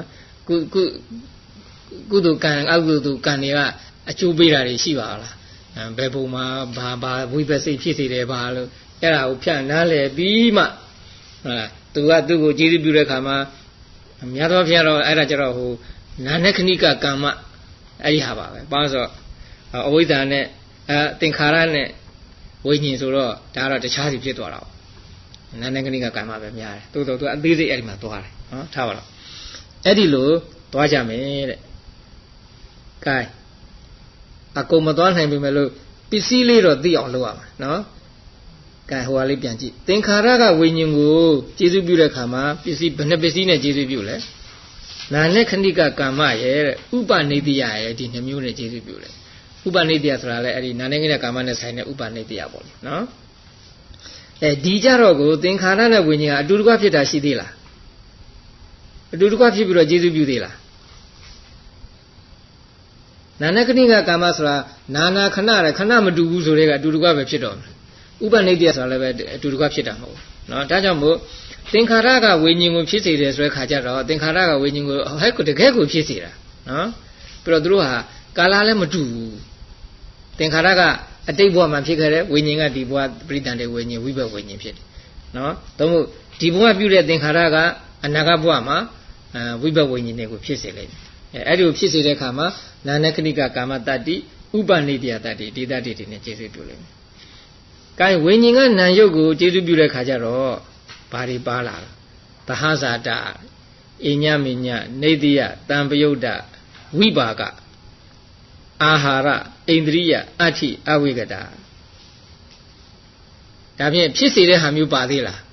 Speaker 1: ကုသိုလ်ကံအကုသိုလ်ကံတွေကအကျိုးပေးတာတွေရှိပါလားဘယ်ဘုံမှာဘာဝိပဿနာဖြစ်စေတယ်ဘာလို့အဲ့ဒါကိုဖြန့်နားလည်ပြီးမှဟုတ်လားသူကိုကျေးဇူးပြုတဲ့ခါမှာများသောအားဖြင့်တော့အဲ့ဒါကြတော့ဟိုနာနခဏိကကမ္မအဲ့ဒီဟာပါပဲဘာလို့ဆိုတော့အဝိဇ္ဇာနဲ့သင်္ခါရနဲ့ဝိညာဉ်ဆိုတော့ဒါကတော့တခြားစီဖြစ်သွားတာပေါ့နာနခဏိကကမ္မပဲများတယ်တိုးသူအသေးစိတ်အဲ့ဒီမှာသွားတယ်နော်ထားပါတော့အဲ့ဒီလိုသွားကြမယ်တဲ့ကဲအကုန်မသွားနိုင်ပြီမဲ့လို့ပစ္စည်းလေးတော့သိအောင်လုပ်ရမှာနော်ကဲဟိုဟာလေးပြန်ကြည့်သင်္ခါရကဝိညာဉ်ကိုကျေစုပြုတဲ့ခါမှာပစ္စည်းဘယ်နှပစ္စည်းနဲ့ကျေစုပြုလဲနာနဲ့ခဏိကကမ္မရဲ့တဲ့ဥပနိတ္တိယရဲ့ဒီနှမျိုးနဲ့ကျေစုပြုတယ်ဥပနိတ္တိယဆိုတာလည်းအဲ့ဒီနာနဲ့ခဏိကကမ္မနဲ့ဆိုင်တဲ့ဥပနိတ္တိယပေါ့လေနော်ဒီကြတော့ကိုသင်္ခါရနဲ့ဝိညာဉ်ကအတူတကွဖြစ်တာရှိသေးလားအတူတကွဖြစ်ပြီးတော့ကျေစုပြုသေးလားနာနခဏိကကာမဆိုတာနာခဏရခဏမတူဘူးဆိုတဲ့ကအတူတကွပဲဖြစ်တော့ဥပနိတ္တိယဆိုတာလည်းပဲအတူတကွဖြစ်တာမဟုတ်ဘူးเนาะဒါကြောင့်မို့သင်္ခါရကဝိညာဉ်ကိုဖြစ်စေတယ်ဆိုတဲ့ခါကျတော့သင်္ခါရကဝိညာဉ်ကိုဟဲ့တကယ်ကိုဖြစ်စေတာเนาะပြီးတော့သူတို့ဟာကာလလည်းမတူဘူးသင်္ခါရကအတိတ်ဘဝမှာဖြစ်ခဲ့တဲ့ဝိညာဉ်ကဒီဘဝပရိတန်တဲ့ဝိညာဉ်ဝိဘဝိညာဉ်ဖြစ်တယ်เนาะသို့မဟုတ်ဒီဘဝပြုတဲ့သင်္ခါရကအနာဂတ်ဘဝမှာဝိဘဝိညာဉ်တွေကိုဖြစ်စေလိုက်တယ်အဲ့ဒီကိုဖြစ်စေတဲ့အခါမှာနာနခဏိကကာမတတ္တိဥပနိတ္တိယတတ္တိဒီတတ္တိတွေနဲ့ကျေစုပြုလိုက်မယ်။ကဲဝိညာဉ်ကနာယုတ်ကိုကျေစုပြုတဲ့ခါကျတော့ဘာတွေပါလာလဲ။သဟဇာတအညမညနေတိယတံပယုတ်တဝိပါကအာဟာရအိန္ဒြိယအဋ္ဌိအဝိကတာဒါဖြင့်ဖြစ်စေတဲ့ဟာမျိုးပါသေးလား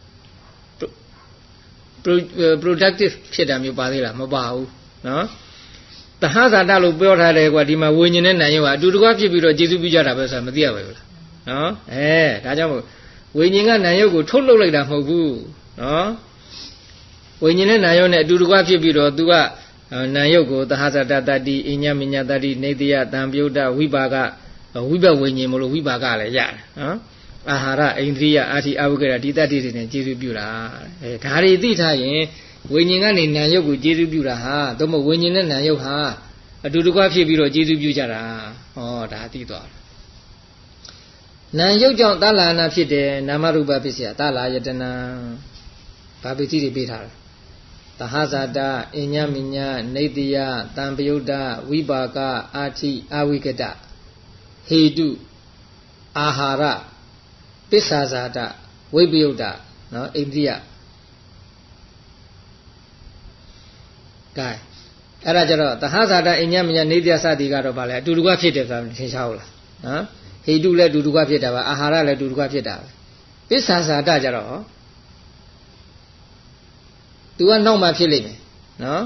Speaker 1: productive ဖြစ်တာမျိုးပါသေးလားမပါဘူးနော်သဟဇာတလို့ပြောထားတယ်ကွာဒီမှာဝိညာဉ်နဲ့နာယုတ်ကအတူတကွဖြစ်ပြီးတော့ကျေစုပြုကြတာပဲဆိုတာမသိရပါဘူးလားနော်ဒါကြောင့်မို့ဝိညာဉ်ကနာယုတ်ကိုထုတ်လုပ်လိုက်တာမဟုတ်ဘူးနော်ဝိညာဉ်နဲ့နာယုတ်နဲ့အတူတကွဖြစ်ပြီးတော့သူကနာယုတ်ကိုသဟဇာတတတ္တိအညမညတတ္တိနေတိယတံပယုတ်တဝိပါကဝိဘဝိညာဉ်မလို့ဝိပါကလည်းရတယ်နော်အာဟာရအိန္ဒြိယအာတိအဝိကရဒီတတ္တိတွေနဲ့ကျေစုပြုတာဒါတွေသိထားရင်ဝိညာဉ်ကနေနာယုတ်ကိုကျေစုပြုတာဟာသို့မဟုတ်ဝိညာဉ်နဲ့နာယုတ်ဟာအတူတကွဖြစ်ပြီးတော့ကျေစုပြုကြတာဟောဒါသိသွားတယ်နာယုတ်ကြောင့်သလနာဖြစ်တယ်နာမရူပပစ္စယသလာယတနာဘာပစ္စည်းတွေပေးထားလဲသဟဇာတအညမညနေတယတံပယုဒ္ဓဝိပါကအာတိအဝိကတဟေတုအာဟာရပစ္ဆာဇာတဝိပယုဒ္ဓနော်အိန္ဒိယကဲအဲ့ဒါကြတော့သဟဇာတအညမညနေတယစသည်ကတော့ဗာလဲအတူတူကဖြစ်တယ်ဆိုတာသင်ရှားဟုတ်လားနော်ဟေတုလည်းအတူတူကဖြစ်တာပါအာဟာရလည်းအတူတူကဖြစ်တာပဲပစ္ဆာဇာတကြတော့သူကနောက်မှဖြစ်လိမ့်မယ်နော်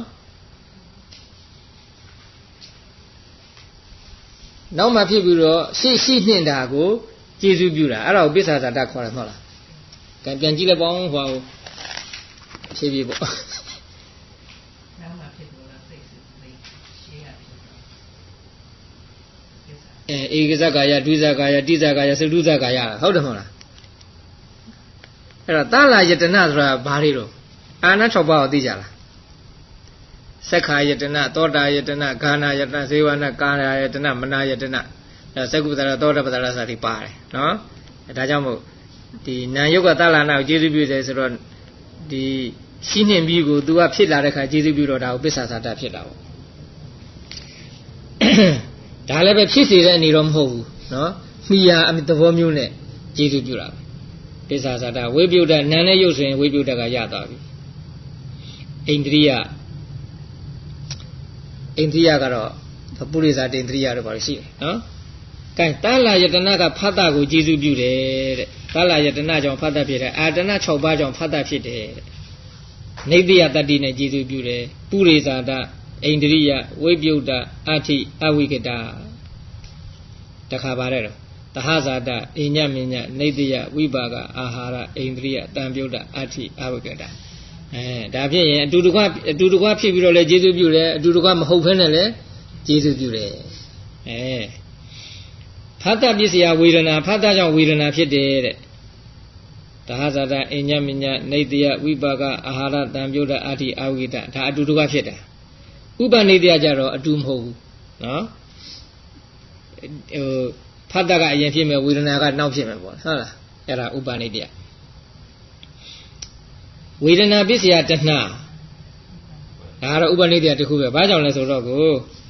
Speaker 1: နောက်မှဖြစ်ပြီးတော့ရှိနှင့်တာကိုကျေစုပြုတာအဲ့ဒါကိုပစ္ဆာဇာတခေါ်တယ်မဟုတ်လားကဲပြန်ကြည့်လိုက်ပေါင်းဟိုဖြည်းဖြည်းပေါ့နောက်မှဖြစ်လို့စိတ်ရှင်းရတယ်ဧကဇကာယဒွိဇကာယတိဇကာယသုဒ္ဓဇကာယဟုတ်တယ်မဟုတ်လားအဲ့တော့သလာယတနာဆိုတာဘာတွေတော့အာနာ6ပါးကိုသိကြလားသက္ခာယတနာသောတာယတနာဂာနာယတနာဇေဝနာကာယယတနာမနာယတနာသက္ကုပ္ပတရသောတာပတ္တရစသည်ပါတယ်နော်ဒါကြောင့်မို့ဒီနာယုတ်ကသလနာကိုကျေစုပြုတယ်ဆိုတော့ဒီရှိနှင်ပြီးကို तू ကဖြစ်လာတဲ့ခါကျေစုပြုတော့ဒါကိုပစ္ဆာဇာတဖြစ်တာပေါ့ဒါလည်းပဲဖြစ်စေတဲ့အနေတော့မဟုတ်ဘူးနော်မိယာအသဘောမျိုးနဲ့ကျေစုပြုတာပဲပစ္ဆာဇာတဝိပယုဒ္ဓနာနဲ့ရုပ်ဆိုရင်ဝိပယုဒ္ဓကရသွားပြီအိန္ဒြိယကတော့ပုရိသတိန္ဒြိယတို့ပါလို့ရှိတယ်နော်ကဲသလယတနာကဖတ်တာကိုကျေစုပြုတယ်တဲ့သလယတနာကြောင့်ဖတ်တာဖြစ်တယ်အာတနာ6ပါးကြောင့်ဖတ်တာဖြစ်တယ်တဲ့နေတ္တယတတ္တိနဲ့ကျေစုပြုတယ်ပုရိသတအိန္ဒြိယဝိပယုဒ္ဓအဋ္ဌိအဝိကတတခါပါတဲ့တော့သဟဇာတအညမညနေတ္တယဝိပါကအာဟာရအိန္ဒြိယတံပယုဒ္ဓအဋ္ဌိအဝိကတဒါဖြစ်ရင်အတူတကွဖြစ်ပြီးတော့လဲကျေစုပြုတယ်အတူတကွမဟုတ်ဘဲနဲ့လဲကျေစုပြုတယ်ဖတ်တပစ္စယဝေဒနာဖတ်တကြောင့်ဝေဒနာဖြစ်တယ်တဲ့သဟဇာတအညမညနေတ္တယဝိပါကအာဟာရတံပယုဒ္ဓအဋ္ဌိအဝိကတဒါအတူတကွဖြစ်တာဥပနိတ္တယကြတော့အတူမဟုတ်ဘူးနော်ဖတ်တကအရင်ဖြစ်မယ်ဝေဒနာကနောက်ဖြစ်မယ်ပေါ့ဟုတ်လားအဲ့ဒါဥပနိတ္တယဝေဒနာပစ္စယတဏှာဒါကတော့ဥပနိတ္တယတစ်ခုပဲဘာကြောင့်လဲဆိုတော့ကို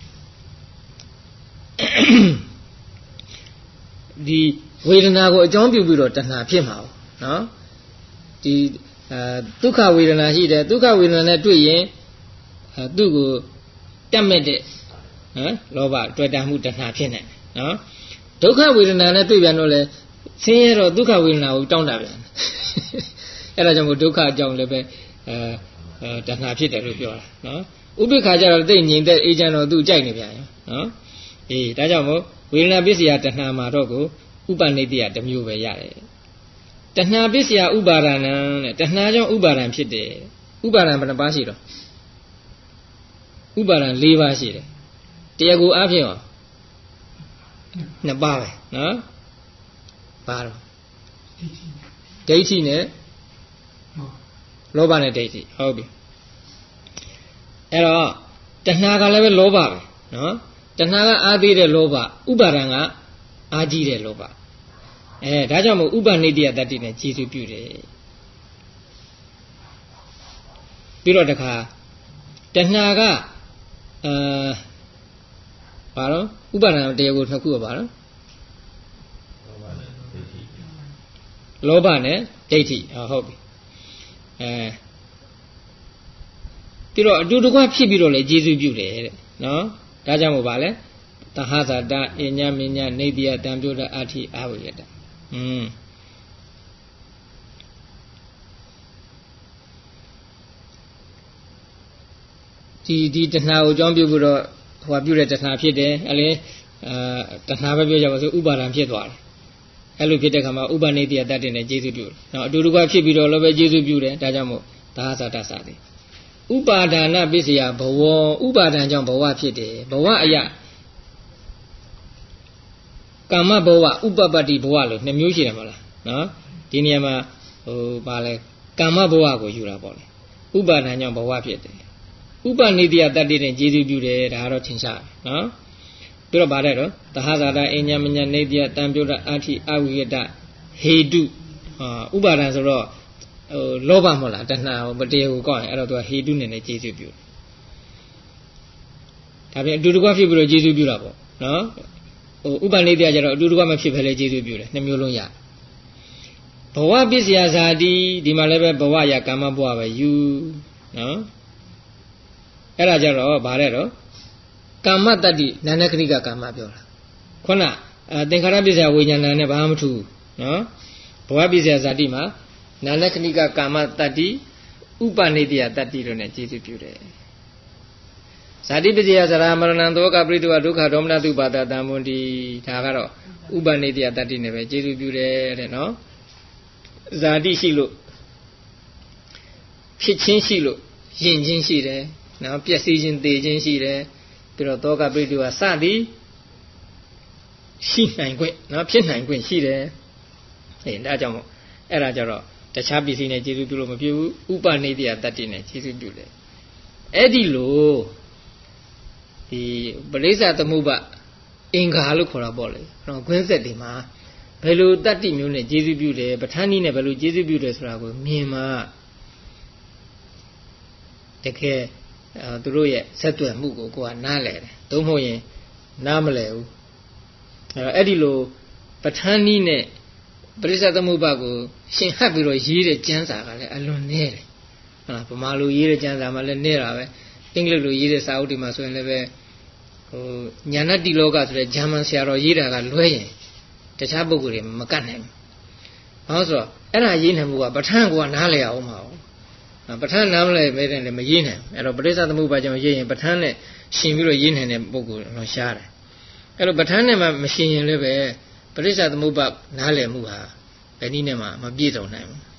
Speaker 1: ဒီဝေဒနာကိုအကြောင်းပြုပြီးတော့တဏှာဖြစ်မှာပေါ့နော်ဒီဒုက္ခဝေဒနာရှိတယ်ဒုက္ခဝေဒနာနဲ့တွေ့ရင်သူ့ကိုတက်မဲ့တဲ့လောဘတွေ့တာမှုတဏှာဖြစ်နေတယ်နော်ဒုက္ခဝေဒနာနဲ့တွေ့ပြန်တော့လေဆင်းရဲတော့ဒုက္ခဝေဒနာကိုတောင်းတာပြန်အဲ့ဒါကြောင့်မို့ဒုက္ခအကြောင်းလည်းပဲတဏှာဖြစ်တယ်လို့ပြောတာနော်ဥပိ္ပခာကြတော့တိတ်ငြိမ်သက်အေးချမ်းတော့သူ့ကြိုက်နေပြန်ရောနော်ဒါကြောင့်မို့ဝေဒနာပစ္စယတဏှာမှာတော့ကိုဥပနိတ္တယတစ်မျိုးပဲရတယ်တဏှာပစ္စယဥပါဒနာတဲ့တဏှာကြောင့်ဥပါဒံဖြစ်တယ်ဥပါဒံဘယ်နှပါးရှိတော့ဥပါဒံ၄ပါးရှိတယ်တရားကိုအားဖြင့်ရော2ပါးပဲနော်ပါတော့ဒိဋ္ဌိနဲ့လောဘနဲ့ဒိဋ္ဌိဟုတ်ပြီအဲ့တော့တဏှာကလည်းပဲလောဘပဲနော်တဏှာကအားသေးတဲ့လောဘဥပါဒံကအားကြီးတဲ့လောဘဒါကြောင့်မို့ဥပနိတ္တယတတ္တိနဲ့ကျေစုပြုတယ်ပြီးတော့တခါတဏှာကဘာလို့ဥပါဒံတရားကို2ခုပါတော့လောဘနဲ့ဒိဋ္ဌိဟုတ်ပြီပြီးတော့အတူတကွဖြစ်ပြီးတော့လေကျေစုပြုတယ်တဲ့နော်ဒါကြောင့်မို့ပါလဲသဟဇာတအညမညနေတ္တယတံပယုဒ္ဓအဋ္ဌိအဝိယတဒီတဏှာကိုအကြောင်းပြုပြီးတော့ဟိုပြုတဲ့တဏှာဖြစ်တယ်အဲ့လေတဏှာပဲပြောကြပါစို့ဥပါဒံဖြစ်သွားတယ်အဲ့လိုဖြစ်တဲ့ခါမှာဥပနိတ္တယတတ္တိနဲ့ကျေစုပြုတယ်နော်အတူတကွဖြစ်ပြီးတော့လည်းပဲကျေစုပြုတယ်ဒါကြောင့်မို့သဟဇာတစသည်ဥပါဒနာပစ္စယဘဝဥပါဒံကြောင့်ဘဝဖြစ်တယ်ဘဝအယကာမဘဝဥပပတ္တိဘဝလို့2မျိုးရှိတယ်မဟုတ်လားနော်ဒီနေရာမှာပါလဲကာမဘဝကိုယူတာပေါ့လေဥပါဒံကြောင့်ဘဝဖြစ်တယ်ဥပနိတ္တယတတ္တိနဲ့ကျေစုပြုတယ်ဒါကတော့ထင်ရှားတယ်နော်ပြီးတော့ဗါတဲ့တော့သဟဇာတအညမညနေတ္တယတံပယုဒ္ဓအဋ္ဌိအဝိယတဟေတုဥပါဒံဆိုတော့လောဘမဟုတ်လားတဏှာမတရားကိုကောက်ရင်အဲ့တော့သူကဟေတုနဲ့လည်းကျေစုပြုဒါပြန်အတူတကွဖြစ်ပြီးတော့ကျေစုပြုတာပေါ့နော်ဥပ္ပနိတ္တကျတော့အတူတကွမဖြစ်ဖဲလဲကျေစုပြုတယ်နှစ်မျိုးလုံးရဘဝပစ္စယဇာတိဒီမှာလည်းပဲဘဝရကာမဘဝပဲယူနော်အဲ့ဒါကြတော့ဗါတဲ့တော့ကာမတ္တိနာနခဏိကကာမပြောတာခုနသင်္ခါရပစ္စယဝိညာဏနဲ့ဘာမှမထူးနော်ဘဝပစ္စယဇာတိမှာနာနခဏိကကာမတတ္တိဥပနိတ္တယတတ္တိတို့နဲ့ကျေစုပြုတယ်ဇာတိပစ္စယဇရာမရဏံသောကပရိတဝဒုက္ခဒေါမနတုပါဒတံမွန်တိဒါကတော့ဥပနိတ္တယတတ္တိနဲ့ပဲကျေစုပြုတယ်တဲ့နော်ဇာတိရှိလို့ဖြစ်ချင်းရှိလို့ယဉ်ချင်းရှိတယ်နော်ပျက်စီးခြင်းသေခြင်းရှိတယ်ပြီးတော့သောကပရိတဝစသည်ရှိနိုင်ခွင့်နော်ဖြစ်နိုင်ခွင့်ရှိတယ်ဒါကြောင့်မို့အဲ့ဒါကြတော့တခြားပစ္စည်းနဲ့ကျေစုပြုလို့မဖြစ်ဘူးဥပနိတ္တယတတ္တိနဲ့ကျေစုပြုတယ်အဲ့ဒီလိုဒီပရိစ္ဆသမုပ္ပါအင်္ဂါလို့ခေါ်တာပေါ့လေနော်ခွင်းဆက်တွေမှာဘယ်လိုတတ္တိမျိုးနဲ့ကျေစုပြုတယ်ပဋ္ဌာန်းနည်းနဲ့ဘယ်လိုကျေစုပြုတယ်ဆိုတာကိုမြင်မှတကယ်သူတို့ရဲ့ဆက်သွယ်မှုကိုကိုကနားလည်တယ်သို့မဟုတ်ရင်နားမလည်ဘူးအဲ့ဒီလိုပဋ္ဌာန်းနည်းနဲ့ပရိစ္ဆသမုပ္ပါကိုရှင်ဟပ်ပြီးတော့ရေးတဲ့ကျမ်းစာကလည်းအလွန်နည်းတယ်ဟုတ်လားဗမာလိုရေးတဲ့ကျမ်းစာမှလည်းနည်းတာပဲအင်္ဂလိပ်လိုရေးတဲ့စာအုပ်တွေမှာဆိုရင်လည်းပဲညာဏတိလောကဆိုတဲ့ဂျာမန်ဆရာတော်ရေးတာကလွဲရင်တခြားပုဂ္ဂိုလ်တွေမကတ်နိုင်ဘူး။ဘာလို့ဆိုတော့အဲ့ဒါရေးနိုင်မှုကပဋ္ဌာန်းကနားလည်အောင်မှာ။ပဋ္ဌာန်းနားမလည်ပဲလည်းမရေးနိုင်ဘူး။အဲ့တော့ပရိစ္ဆသမုပ္ပါကြောင့်ရေးရင်ပဋ္ဌာန်းနဲ့ရှင်ပြီးတော့ရေးနိုင်တဲ့ပုဂ္ဂိုလ်တော့ရှားတယ်။အဲ့တော့ပဋ္ဌာန်းနဲ့မှမရှင်ရင်လည်းပဲပရိစ္ဆသမုပ္ပါနားလည်မှုဟာဘယ်နည်းနဲ့မှမပြည့်စုံနိုင်ဘူး။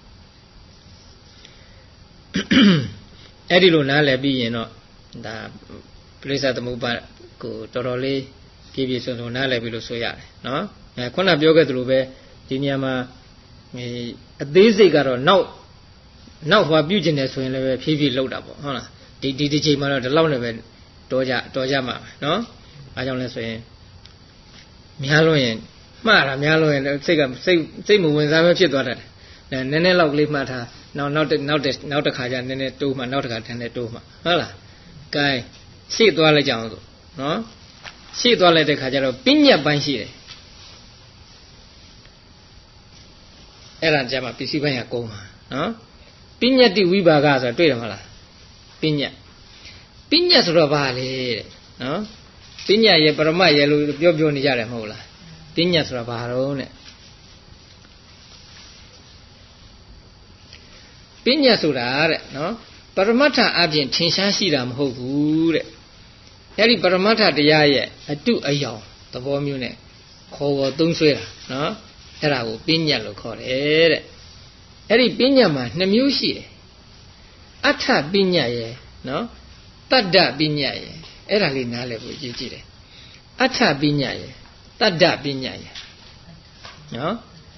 Speaker 1: အဲ့ဒီလိုနားလည်ပြီးရင်တော့ဒါပရိစ္ဆသမုပ္ပါကိုတော်တော်လေးပြည့်ပြည့်စုံစုံနားလည်ပြီလို့ဆိုရတယ်နော်ခုနပြောခဲ့သလိုပဲဒီနေရာမှာအသေးစိတ်ကတော့နောက်ဟွာပြုကျင်တယ်ဆိုရင်လည်းပဲဖြည်းဖြည်းလောက်တာပေါ့ဟုတ်လားဒီချိန်မှာတော့ဒီလောက်နဲ့ပဲတော်ကြမှာပဲနော်အားကြောင့်လဲဆိုရင်များလို့ရင်မှားတာများလို့ရင်စိတ်မဝင်စားပဲဖြစ်သွားတတ်တယ်နည်းနည်းလောက်ကလေးမှတ်ထားနောက်တစ်ခါကျနည်းနည်းတိုးမှနောက်တစ်ခါနည်းနည်းတိုးမှဟုတ်လားကဲရှေ့သွားလိုက်ကြအောင်ဆိုနော်ရှေ့သွားလိုက်တဲ့ခါကျတော့ပညတ်ပိုင်းရှိတယ်အဲ့ဒါကြမှာပစ္စည်းပိုင်းကကုန်ပါနော်ပညတ်တိဝိပါကဆိုတာတွေ့တယ်မဟုတ်လားပညတ်ဆိုတော့ဘာလဲတဲ့နော်ပညတ်ရဲ့ပရမတ်ရဲ့လို့ပြောနေကြတယ်မဟုတ်လားပညတ်ဆိုတာဘာတော့တဲ့ပညတ်ဆိုတာတဲ့နော်ပရမတ္ထအပြင်ထင်ရှားရှိတာမဟုတ်ဘူးတဲ့အဲ့ဒီပရမတ္ထတရားရဲ့အတုအယောင်သဘောမျိုးနဲ့ခေါ်သုံးဆွဲတာနော်အဲ့ဒါကိုပညတ်လို့ခေါ်တယ်တဲ့အဲ့ဒီပညတ်မှာ2မျိုးရှိတယ်အဋ္ဌပညတ်ရဲ့နော်တတ္တပညတ်ရဲ့အဲ့ဒါလေးနားလည်ဖို့ကြည့်ကြည့်တယ်အဋ္ဌပညတ်ရဲ့တတ္တပညတ်ရဲ့နော်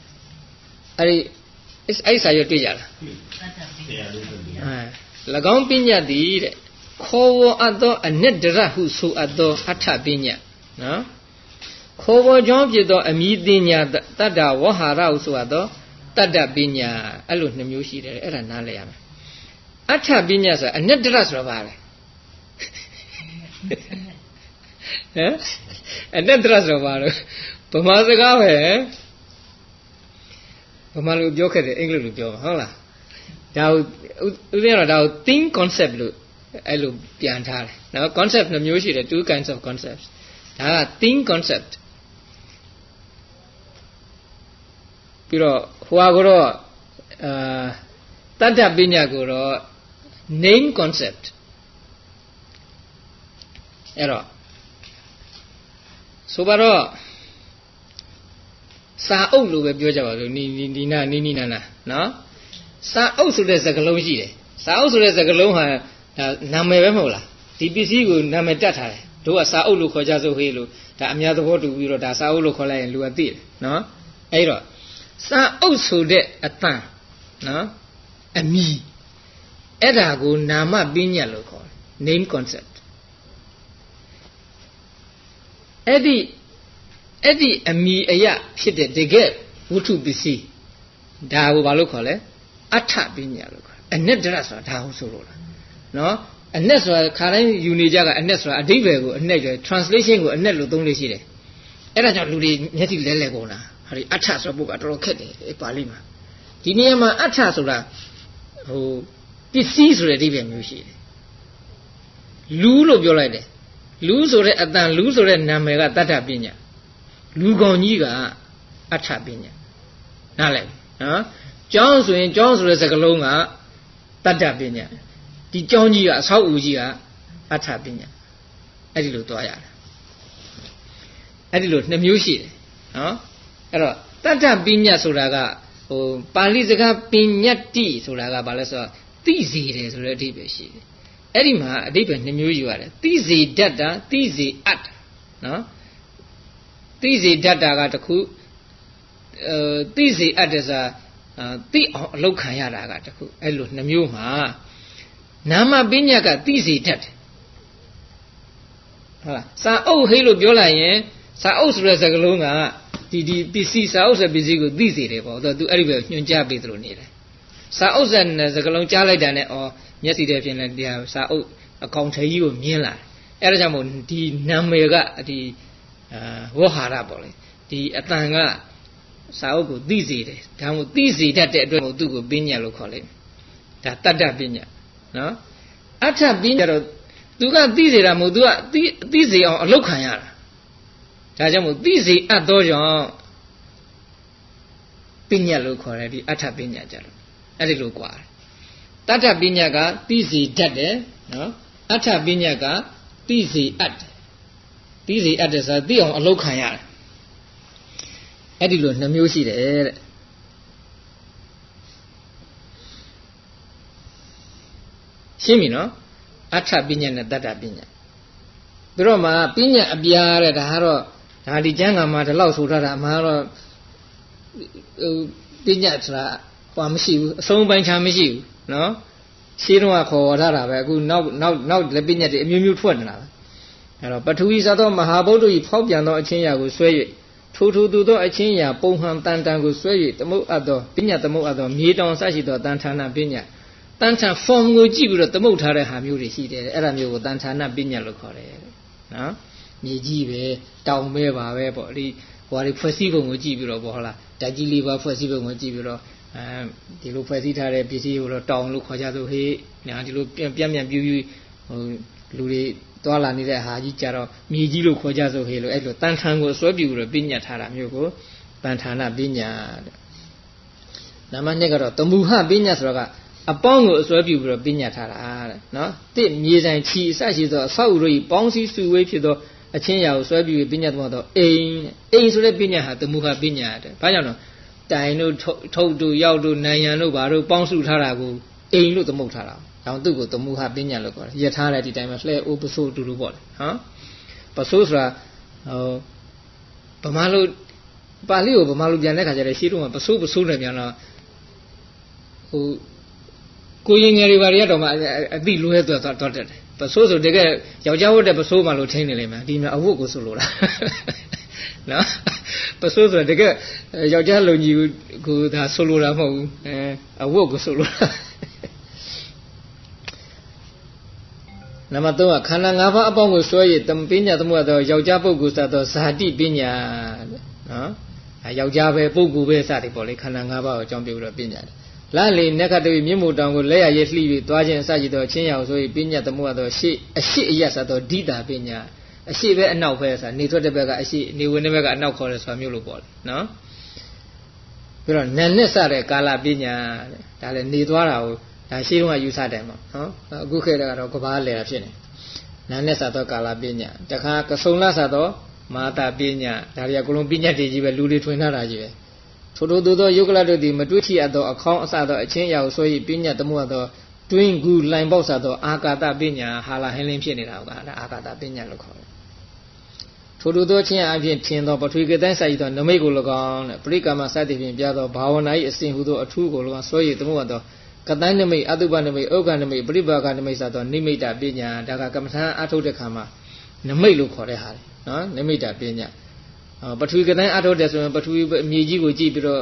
Speaker 1: အဲ့စာရွတ်တွေ့ကြလား၎င်းပညတ်သည်တဲ့ခေါ်ဝေါ်အပ်သောအနတ္တရဟုဆိုအပ်သောအဋ္ဌပညတ်နော်ခေါ်ဝေါ်ကြောင့်ဖြစ်သောအမိပညာတတ္တဝဟာရဟုဆိုအပ်သောတတ္တပညာအဲ့လို2မျိုးရှိတယ်အဲ့ဒါနားလည်ရမယ်အဋ္ဌပညတ်ဆိုတာအနတ္တရဆိုတာဘာလဲဟမ်အနတ္တရဆိုတာဘာလဲဗမာစကားပဲဗမာလိုပြောခဲ့တယ်အင်္ဂလိပ်လိုပြောမှာဟုတ်လားဒါဥပမာတော့ think concept လို့အဲ့လိုပြန်ထားတယ်နော် concept 2မျိုးရှိတယ် two kinds of concepts ဒါက think concept ပြီးတော့ဟိုကတော့တတ္တပညာကိုတော့ name concept အဲ့တော့ဆိုပါတော့စာအုပ်လို့ပဲပြောကြပါစို့နီနာနော်စာအုပ်ဆိုတဲ့စကားလုံးရှိတယ်စာအုပ်ဆိုတဲ့စကားလုံးဟာဒါနာမည်ပဲမဟုတ်လားဒီပစ္စည်းကိုနာမည်တတ်ထားတယ်တို့ကစာအုပ်လို့ခေါ်ကြစို့ဟေးလို့ဒါအများသဘောတူပြီးတော့ဒါစာအုပ်လို့ခေါ်လိုက်ရင်လူကသိတယ်နော်အဲ့တော့စာအုပ်ဆိုတဲ့အတန်နော်အမည်အဲ့ဒါကိုနာမပညာလို့ခေါ်တယ် name concept အဲ့ဒီအမည်အရာဖြစ်တဲ့တကယ်ဝတ္ထုပစ္စည်းဒါကိုဘာလို့ခေါ်လဲအထပညာလို့ခေါ်အနက်တရဆိုတာဒါဟုတ်ဆိုလို့လားနော်အနက်ဆိုတာခါတိုင်းယူနေကြကအနက်ဆိုတာအဓိပ္ပာယ်ကိုအနက်ကျ translation ကိုအနက်လို့သုံးလို့ရှိတယ်အဲ့ဒါကြောင့်လူတွေမျက်စိလဲလဲကုန်တာဟာဒီအထဆိုပုဂ္ဂတော်တော်ခက်တယ်ပါဠိမှာဒီနေရာမှာအထဆိုတာဟိုပစ္စည်းဆိုတဲ့အဓိပ္ပာယ်မျိုးရှိတယ်လူလို့ပြောလိုက်တယ်လူဆိုတဲ့အတန်လူဆိုတဲ့နာမည်ကတတ္ထပညာလူကောင်ကြီးကအထပညာနားလည်နော်ကျောင်းဆိုရင်ကျောင်းဆိုတဲ့စကားလုံးကတတ္တပညာဒီကျောင်းကြီးကအဆောက်အဦကြီးကအထပညာအဲ့ဒီလိုသွားရတယ်အဲ့ဒီလိုနှစ်မျိုးရှိတယ်နော်အဲ့တော့တတ္တပညာဆိုတာကဟိုပါဠိစကားပညတ္တိဆိုတာကဘာလဲဆိုတော့သိစေတယ်ဆိုတဲ့အဓိပ္ပာယ်ရှိတယ်အဲ့ဒီမှာအဓိပ္ပာယ်နှစ်မျိုးယူရတယ်သိစေတတ်တာသိစေအပ်နော်သိစေတတ်တာကတခုသိစေအပ်တယ်ဆိုတာသိအောင်အလောက်ခံရတာကတခုအဲ့လိုနှစ်မျိုးမှာနာမပညာကသိစေတတ်တယ်ဟုတ်လားစာအုပ်ဟိလို့ပြောလိုက်ရင်စာအုပ်ဆိုတဲ့စကားလုံးကဒီပစ္စည်းစာအုပ်ဆိုတဲ့ပစ္စည်းကိုသိစေတယ်ပေါ့သူအဲ့ဒီပဲညွှန်ကြားပေးသလိုနေတယ်စာအုပ်ဆိုတဲ့စကားလုံးကြားလိုက်တာနဲ့ဩမျက်စိထဲပြင်လဲတရားစာအုပ်အကောင်ထဲကြီးကိုမြင်လာတယ်အဲ့ဒါကြောင့်မို့ဒီနာမည်ကဒီဝေါဟာရပေါ့လေဒီအတန်ကစာအုပ်ကိုသိစေတယ်ဒါမှမဟုတ်သိစေတတ်တဲ့အတွက်သူ့ကိုပညာလို့ခေါ်လိုက်ဒါတတ္တပညာနော်အထပညာတော့သူကသိစေတာမဟုတ်သူကသိစေအောင်အလုပ်ခံရတာဒါကြောင့်မို့သိစေအပ်သောကြောင့်ပညာလို့ခေါ်တယ်ဒီအထပညာကြလို့အဲ့ဒီလိုกว่าတတ္တပညာကသိစေတတ်တယ်နော်အထပညာကသိစေအပ်တယ်သိစေအပ်တယ်ဆိုတာသိအောင်အလုပ်ခံရတယ်အဲ့ဒီလိုနှစ်မျိုးရှိတယ်တဲ့ရှင်းပြီနော်အထပညာနဲ့တတ္တပညာပြီးတော့မှပညာအပြားတဲ့ဒါကတော့ဒါဒီကျမ်းဂန်မှာဒီလောက်ဆိုထားတာအမှန်တော့ပညာဆိုတာဟောမရှိဘူးအဆုံးပိုင်းခြားမရှိဘူးနော်ရှင်းတော့ခေါ်ထားတာပဲအခုနောက်လက်ပညာတွေအမျိုးမျိုးထွက်နေတာပဲအဲ့တော့ပထဝီသသောမဟာဗုဒ္ဓဤဖောက်ပြန်သောအချင်းရာကိုဆွဲ၍ထိုသူသောအချင်းရာပုံဟံတန်တန်ကိုဆွဲ၍သမုတ်အပ်သောပညာသမုတ်အပ်သောမြေတောင်ဆရှိသောတန်ဌာနပညာတန်ဌာ form ကိုကြည့်ပြီးတော့သမုတ်ထားတဲ့ဟာမျိုးတွေရှိတယ်အဲ့ဒါမျိုးကိုတန်ဌာနပညာလို့ခေါ်တယ်နော်မြေကြီးပဲတောင်ပဲပါပဲပေါ့ဒီဟိုဟာတွေဖွဲ့စည်းပုံကိုကြည့်ပြီးတော့ပေါ့ဟုတ်လားဓာတ်ကြီးလေးပါဖွဲ့စည်းပုံကိုကြည့်ပြီးတော့ဒီလိုဖွဲ့စည်းထားတဲ့ပစ္စည်းကိုတော့တောင်လို့ခေါ်ကြသို့ဟေးညာဒီလိုပြန့်ပြူးဟိုလူတွေသွားလာနေတဲ့ဟာကြီးကြတော့မြေကြီးလို့ခေါ်ကြသို့ဟေးလို့အဲ့လိုတန်ထန်ကိုဆွဲပြူပြီးတော့ပညာထားတာမျိုးကိုတန်ဌာနပညာတဲ့နံပါတ်2ကတော့တမူဟပညာဆိုတာကအပေါင်းကိုအစွဲပြူပြီးတော့ပညာထားတာတဲ့နော်တစ်မြေဆိုင်ချီအစရှိသောအဆောက်အဦတို့ပေါင်းစည်းစုဝေးဖြစ်သောအချင်းရာကိုစွဲပြူပြီးပညာသမတော့အိမ်ဆိုတဲ့ပညာဟာတမူဟပညာတဲ့ဘာကြောင့်လဲတိုင်တို့ထုတ်တို့ရောက်တို့နိုင်ရန်တို့ဘာတို့ပေါင်းစုထားတာကိုအိမ်လို့သမုတ်ထားတာ။ဒါသူ့ကိုတမူဟပညာလို့ခေါ်တယ်။ရထားတဲ့ဒီတိုင်းမှာလှဲအိုးပစိုးတူတူပေါ့လေ။ဟမ်ပစိုးဆိုတာဗမာလိုပါဠိကိုဗမာလိုပြန်တဲ့ခါကျတော့ရှင်းတော့ပစိုးနဲ့ပြန်တော့ဟိုကိုရင်ငယ်တွေဘာတွေကတော့မှအတိလွဲသွားတတ်တယ်။ပစိုးဆိုတကယ်ယောက်ျားဝတ်တဲ့ပစိုးမှလို့ထင်းနေလိမ့်မယ်။ဒီမှာအဝတ်ကိုဆိုလိုတာ။နော်ပစိုးဆိုတကယ်ယောက်ျားလုံကြီးကိုဒါဆိုလိုတာမဟုတ်ဘူးအဝတ်ကိုဆိုလိုတာနံပါတ်3ကခန္ဓာ၅ပါးအပေါင်းကိုဆွဲရတပညာသမှုသောယောက်ျားပုဂ္ဂိုလ်စသောဇာတိပညာနော်ယောက်ျားပဲပုဂ္ဂိုလ်ပဲစတယ်ပေါ့လေခန္ဓာ၅ပါးကိုအကြောင်းပြုပြီးတော့ပညာတယ်လာလေနက္ခတဝိမြင့်မို့တောင်ကိုလက်ရရဲ့လှိပြီးသွားခြင်းအစရှိသောချင်းရောက်ဆိုပြီးပညာသမှုသောအရှိအယတ်စသောဒိတာပညာအရှိပဲအနောက်ပဲဆိုတာနေထွက်တဲ့ဘက်ကအရှိနေဝင်တဲ့ဘက်ကအနောက်ခေါ်တယ်ဆိုတာမျိုးလို့ပေါ့လေနော်ပြီးတော့နာနဲ့စတဲ့ကာလပညာတဲ့ဒါလည်းနေသွားတာကိုဒါရှိတော့ယူဆတယ်မှာနော်အခုခေတ်ကတော့ကဘာလဲတာဖြစ်နေနာနဲ့စသောကာလပညာတခါကဆုံလစသောမာတာပညာဒါတွေကကိုလုံးပညာတွေကြီးပဲလူတွေထွင်ထားတာကြီးပဲထို့သောယုတ်ကလတို့သည်မတွေ့ချအပ်သောအခေါင်းအစသောအချင်းရာကိုဆို၍ပညာတမှုအပ်သောတွင်းကူလိုင်ပေါက်စသောအာကာသပညာဟာလာဟင်းလင်းဖြစ်နေတာကဒါအာကာသပညာလို့ခေါ်တယ်ထို့သောချင်းအပြင်ထင်သောပထဝီကတိုင်းစာရည်သောနမိတ်ကို၎င်းတဲ့ပရိကမ္မစသည်ဖြင့်ပြသောဘာဝနာ၏အစဉ်ဟူသောအထူးကို၎င်းဆို၍တမှုအပ်သောကတိုင်းနမိတ်အတုပနမိတ်ဩဃနမိတ်ပရိပါကနမိတ်စသောနိမိတပညာဒါကကမ္မထာအထုတ်တဲ့ခါမှာနမိတ်လို့ခေါ်တဲ့ဟာလေနော်နိမိတပညာပထဝီကတိုင်းအထုတ်တယ်ဆိုရင်ပထဝီမြေကြီးကိုကြည့်ပြီးတော့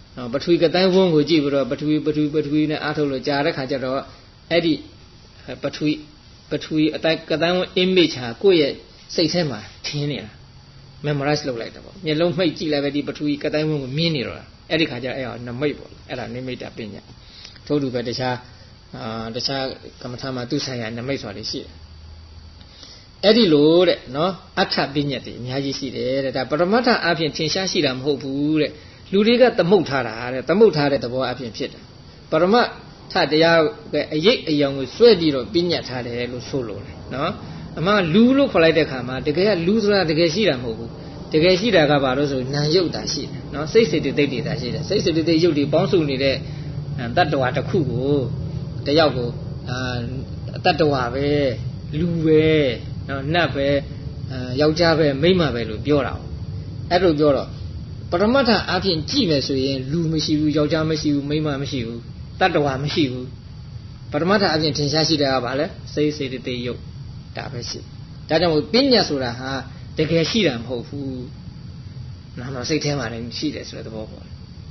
Speaker 1: ပထဝီကတိုင်းဝန်းကိုကြည့်ပြီးတော့ပထဝီနဲ့အားထုတ်လို့ကြားတဲ့ခါကျတော့အဲ့ဒီပထဝီအတိုက်ကတိုင်းဝန်း image ဟာကိုယ့်ရဲ့စိတ်ထဲမှာထင်းနေတာ memorize လုပ်လိုက်တာပေါ့မျက်လုံးမှိတ်ကြည့်လိုက်ပဲဒီပထဝီကတိုင်းဝန်းကိုမြင်နေတော့အဲ့ဒီခါကျအဲ့ဟာနမိတ်ပေါ့အဲ့ဒါနိမိတ်တာပညာထို့တူပဲတခြားကမ္မထာမှာသူဆိုင်ရာနမိတ်ဆိုတာရှိတယ်အဲ့ဒီလိုတဲ့နော်အထပညာတွေအများကြီးရှိတယ်တဲ့ဒါပရမတ္ထအဖြစ်ထင်ရှားရှိတာမဟုတ်ဘူးတဲ့လူတွေကသမုတ်ထားတာတဲ့သမုတ်ထားတဲ့သဘောအဖြစ်ဖြစ်တယ်ပရမတ္ထတရားပဲအရေးအယောင်ကိုစွဲပြီးတော့ပညာထားတယ်လို့ဆိုလို့လေနော်အမှလူလို့ခေါ်လိုက်တဲ့ခါမှာတကယ်ကလူဆိုတာတကယ်ရှိတာမဟုတ်ဘူးတကယ်ရှိတာကဘာလို့ဆိုနာယုတ်တာရှိတယ်နော်စိတ်စေတသိက်တွေတာရှိတယ်စိတ်စေတသိက်ယုတ်တွေပေါင်းစုနေတဲ့တတ္တဝါတစ်ခုကိုတယောက်ကိုတတ္တဝါပဲလူပဲနော်နတ်ပဲယောက်ျားပဲမိန်းမပဲလို့ပြောတာအဲ့လိုပြောတော့ပရမတ္ထအဖြစ်ကြည့်မယ်ဆိုရင်လူမရှိဘူးယောက်ျားမရှိဘူးမိန်းမမရှိဘူးတတ္တဝါမရှိဘူးပရမတ္ထအဖြစ်ထင်ရှားရှိတာကဘာလဲစိတ်စေတသိက်ယုတ်ဒါပဲရှိဒါကြောင့်ပညာဆိုတာဟာတကယ်ရှိတာမဟုတ်ဘူးနာမစိတ်ထဲမှာလည်းရှိတယ်ဆိုတဲ့သဘောပေါ့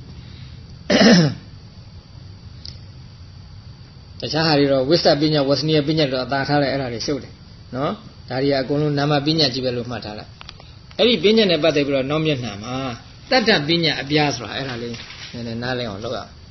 Speaker 1: တခြားဟာတွေတော့ဝိသပညာဝဆနိယပညာလို့အသာထားလိုက်အဲ့ဒါတွေရှုပ်တယ်နော်ဒါတွေကအကုန်လုံးနာမပညာကြီးပဲလို့မှတ်ထားလိုက်အဲ့ဒီပညာနဲ့ပတ်သက်ပြီးတော့နောက်မျက်နှာမှာတတ္တပညာအပြားဆိုတာအဲ့ဒါလေးနည်းနည်းနားလည်အောင်လုပ်ရအောင်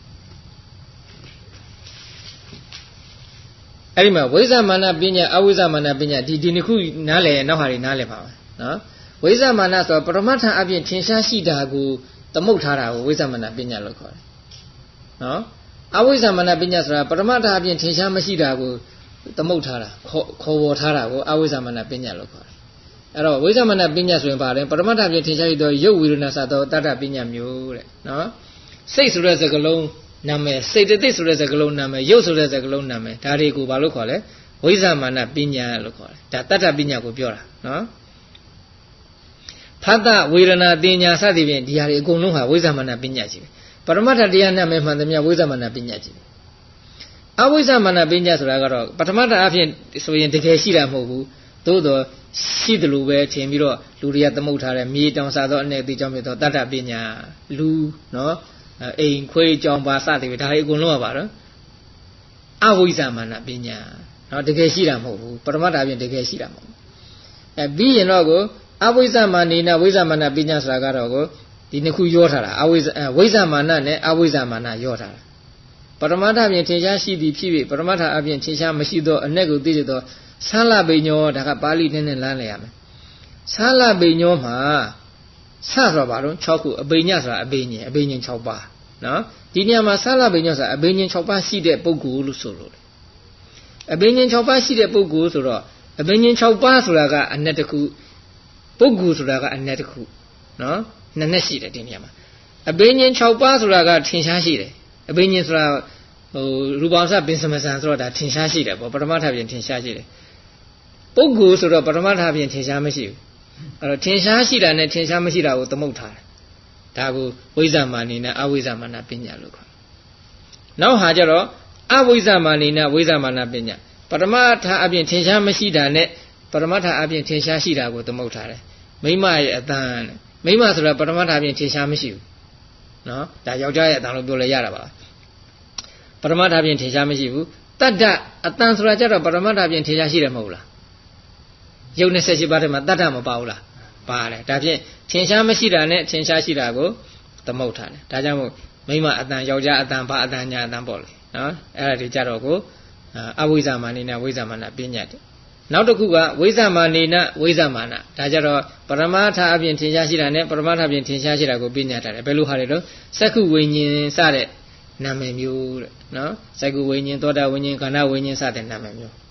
Speaker 1: အဲ့ဒီမှာဝိဇ္ဇမာနပညာအဝိဇ္ဇမာနပညာဒီနှစ်ခုနားလည်ရင်နောက်ဟာတွေနားလည်ပါမယ်နော်ဝိဇ္ဇမာနဆိုတော့ပရမတ္ထအပြင်ထင်ရှားရှိတာကိုသမုတ်ထားတာကိုဝိဇ္ဇမာနပညာလို့ခေါ်တယ်နော်အဝိဇ္ဇမာနပညာဆိုတာပရမတ္ထအပြင်ထင်ရှားမရှိတာကိုသမုတ်ထားတာခေါ်ဝေါ်ထားတာကိုအဝိဇ္ဇမာနပညာလို့ခေါ်တယ်အဲ့တော့ဝိဇ္ဇမာနပညာဆိုရင်ဘာလဲပရမတ္ထအပြင်ထင်ရှားရသောရုပ်ဝေဒနာစသောတတ္တပညာမျိုးတဲ့နော်စိတ်ဆိုတဲ့စကားလုံးနာမည်စေတသိက်ဆိုတဲ့စကားလုံးနာမည်ရုပ်ဆိုတဲ့စကားလုံးနာမည်ဒါတွေကိုဘာလို့ခေါ်လဲဝိဇ္ဇမာနပညာလို့ခေါ်တယ်ဒါတတ္တပညာကိုပြောတာနော်ဖတ်တာဝေဒနာတင်ညာစသည်ဖြင့်ဒီဟာတွေအကုန်လုံးဟာဝိဇ္ဇမာနပညာကြီးပဲပရမတ္ထတရားနာမည်မှန်သမျှဝိဇ္ဇမာနပညာကြီးပဲအဝိဇ္ဇမာနပညာဆိုတာကတော့ပထမတအဖြစ်ဆိုရင်တကယ်ရှိတာမဟုတ်ဘူးသို့တော့ရှိတယ်လို့ပဲထင်ပြီးတော့လူတွေကသမုတ်ထားတယ်မြေတောင်စားသောအနေအသေးကြောင့်ဖြစ်သောတတ္တပညာလူနော်အိမ်ခွေးကြောင်ပါစသည်ပဲဒါတွေအကုန်လုံးကပါတော့အဝိဇ္ဇမာနပညာနော်တကယ်ရှိတာမဟုတ်ဘူးပထမတအဖြစ်တကယ်ရှိတာမဟုတ်ဘူးပြီးရင်တော့ကိုအဝိဇ္ဇမာနေနဝိဇ္ဇမာနပညာဆိုတာကတော့ကိုဒီနှစ်ခုရောထားတာဝိဇ္ဇမာနနဲ့အဝိဇ္ဇမာနရောထားတာပရမတ္ထဖြင့်ထင်ရှားရှိသည်ဖြစ်၍ပရမတ္ထအပြင်ထင်ရှားမရှိသောအ내ကိုသိသောဆာလပိညောဒါကပါဠိနဲ့လမ်းလေရမယ်ဆာလပိညောမှာဆဆိုတာဘာလို့6ခုအပိညဆိုတာအပိညင်6ပါးနော်ဒီနေရာမှာဆာလပိညောဆိုတာအပိညင်6ပါးရှိတဲ့ပုဂ္ဂိုလ်လို့ဆိုလို့အပိညင်6ပါးရှိတဲ့ပုဂ္ဂိုလ်ဆိုတော့အပိညင်6ပါးဆိုတာကအ내တစ်ခုပုဂ္ဂိုလ်ဆိုတာကအ내တစ်ခုနော်နှစ်နဲ့ရှိတယ်ဒီနေရာမှာအပိညင်6ပါးဆိုတာကထင်ရှားရှိတယ်အပိညင်ဆိုတာရူပံစပင်စမစံဆိုတော့ဒါထင်ရှားရှိတယ်ပေါ့ပရမတ္ထပြင်ထင်ရှားရှိတယ်ပုဂ္ဂိုလ်ဆိုတော့ပရမတ္ထပြင်ထင်ရှားမရှိဘူးအဲ့တော့ထင်ရှားရှိတာနဲ့ထင်ရှားမရှိတာကိုသမုတ်ထားတယ်ဒါကိုဝိဇ္ဇမာနေနဲ့အဝိဇ္ဇမာနပညာလို့ခေါ်တယ်နောက်ဟာကျတော့အဝိဇ္ဇမာနေနဲ့ဝိဇ္ဇမာနပညာပရမတ္ထအပြင်ထင်ရှားမရှိတာနဲ့ပရမတ္ထအပြင်ထင်ရှားရှိတာကိုသမုတ်ထားတယ်မိမရဲ့အတန်မိမဆိုတာပရမတ္ထအပြင်ထင်ရှားမရှိဘူးနော်ဒါယောက်ျားရဲ့အတန်လို့ပြောလဲရတာပါပရမတ္ထဖြင့်ထင်ရှားမရှိဘူးတတ္တအတန်ဆိုတာကြတော့ပရမတ္ထဖြင့်ထင်ရှားရှိတယ်မဟုတ်လားယုတ်28ပါးထဲမှာတတ္တမပါဘူးလားပါတယ်ဒါဖြင့်ထင်ရှားမရှိတာနဲ့ထင်ရှားရှိတာကိုသမုတ်ထားတယ်ဒါကြောင့်မို့မိမအတန်ယောက်ျားအတန်ဘာအတန်ညာအတန်ပေါ့လေနော်အဲ့ဒါတွေကြတော့ကိုအဝိဇ္ဇမာနေနဝိဇ္ဇမာနပညာတယ်နောက်တစ်ခုကဝိဇ္ဇမာနေနဝိဇ္ဇမာနဒါကြတော့ပရမတ္ထအပြင်ထင်ရှားရှိတာနဲ့ပရမတ္ထအပြင်ထင်ရှားရှိတာကိုပညာထားတယ်ဘယ်လိုဟာတွေတော့စက္ခုဝိညာဉ်စတဲ့နာမည်မျိုးတဲ့နော်စက္ခုဝိညာဉ်သောတာဝိညာဉ်ခန္ဓာဝိညာဉ်စတဲ့နာမည်မျိုး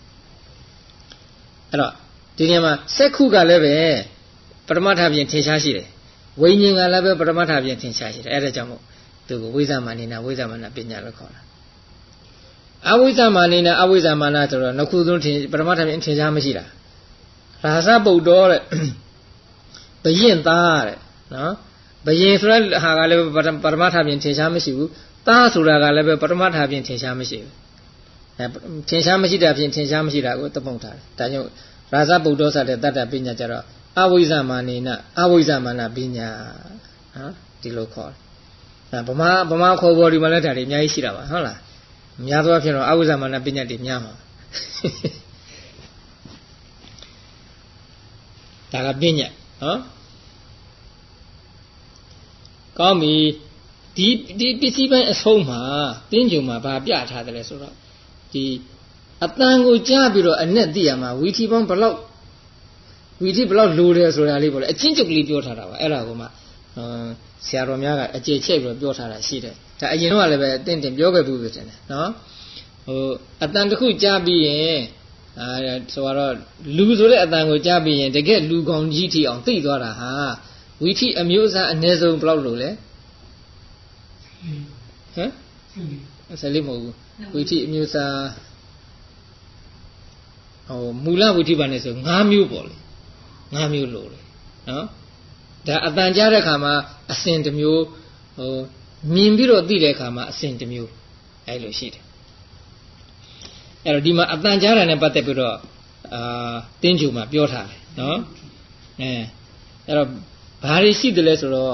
Speaker 1: အဲ့တော့ဒီနေရာမှာစက္ခုကလည်းပဲပရမတ္ထပြင်ထင်ရှားရှိတယ်ဝိညာဉ်ကလည်းပဲပရမတ္ထပြင်ထင်ရှားရှိတယ်အဲ့ဒါကြောင့်မို့သူကိုဝိဇ္ဇမာနေနဝိဇ္ဇမာနပညာလို့ခေါ်တာအဝိဇ္ဇမာနေနအဝိဇ္ဇမာနဆိုတော့နှစ်ခုသုံးထင်ပရမတ္ထပြင်ထင်ရှားမရှိတာရာဇပုတ်တော်တဲ့ဘယင်သားတဲ့နော်ဘယင်ဆိုတဲ့ဟာကလည်းပရမတ္ထပြင်ထင်ရှားမရှိဘူးသားဆိုတာကလည်းပဲပရမတ္ထပြင်ထင်ရှားမရှိဘူးထင်ရှားမရှိတာဖြင့်ထင်ရှားမရှိတာကိုသတ်ပုံထားတယ်ဒါကြောင့်ရာဇပုတ်တော်ဆိုတဲ့တတ္တပညာကြတော့အဝိဇ္ဇမာနေနအဝိဇ္ဇမာနပညာနော်ဒီလိုခေါ်တယ်ဗမာခေါ်ပေါ်ဒီမှာလည်းဒါတွေအများကြီးရှိတာပါဟုတ်လားများသောအားဖြင့်တော့အဝိဇ္ဇာမာနပညာတွေများမှာဒါကပညာနော်ကောင်းပြီဒီပစ္စည်းပိုင်းအဆုံးမှာတင်းကြုံမှာဘာပြထားတယ်လဲဆိုတော့ဒီအတန်ကိုကြားပြီးတော့အနဲ့သိရမှာဝီထီပေါင်းဘလောက်လိုတယ်ဆိုတာလေးပေါ့လေအချင်းချုပ်လေးပြောထားတာပါအဲ့ဒါကိုမှဆရာတော်များကအကျေချိတ်ပြီးပြောထားတာရှိတယ်ဒါအရင်တော့လည်းပဲတင်ပြောခဲ့ဘူးပဲတင်တယ်နော်အတန်တစ်ခုကြားပြီးရင်ဆိုတော့လူဆိုတဲ့အတန်ကိုကြားပြီးရင်တကယ်လူကောင်ကြီးထီအောင်သိသွားတာဟာဝီထီအမျိုးအစားအနည်းဆုံးဘလောက်လိုလဲဟမ်ဆက်လေးမဟုတ်ဘူးဝီထီအမျိုးအစားမူလဝီထီပါနေဆို5မျိုးပေါ့လေ5မျိုးလိုတယ်နော်ဒါအတန်ကြားတဲ့အခါမှာအစဉ်တစ်မျိုးမြင်ပြီးတော့သိတဲ့အခါမှာအစဉ်တစ်မျိုးအဲလိုရှိတယ်အဲ့တော့ဒီမှာအတန်ကြားတာနဲ့ပတ်သက်ပြီးတော့တင်းကြုံမှာပြောထားတယ်နော်အဲ့တော့ဘာတွေရှိတယ်လဲဆိုတော့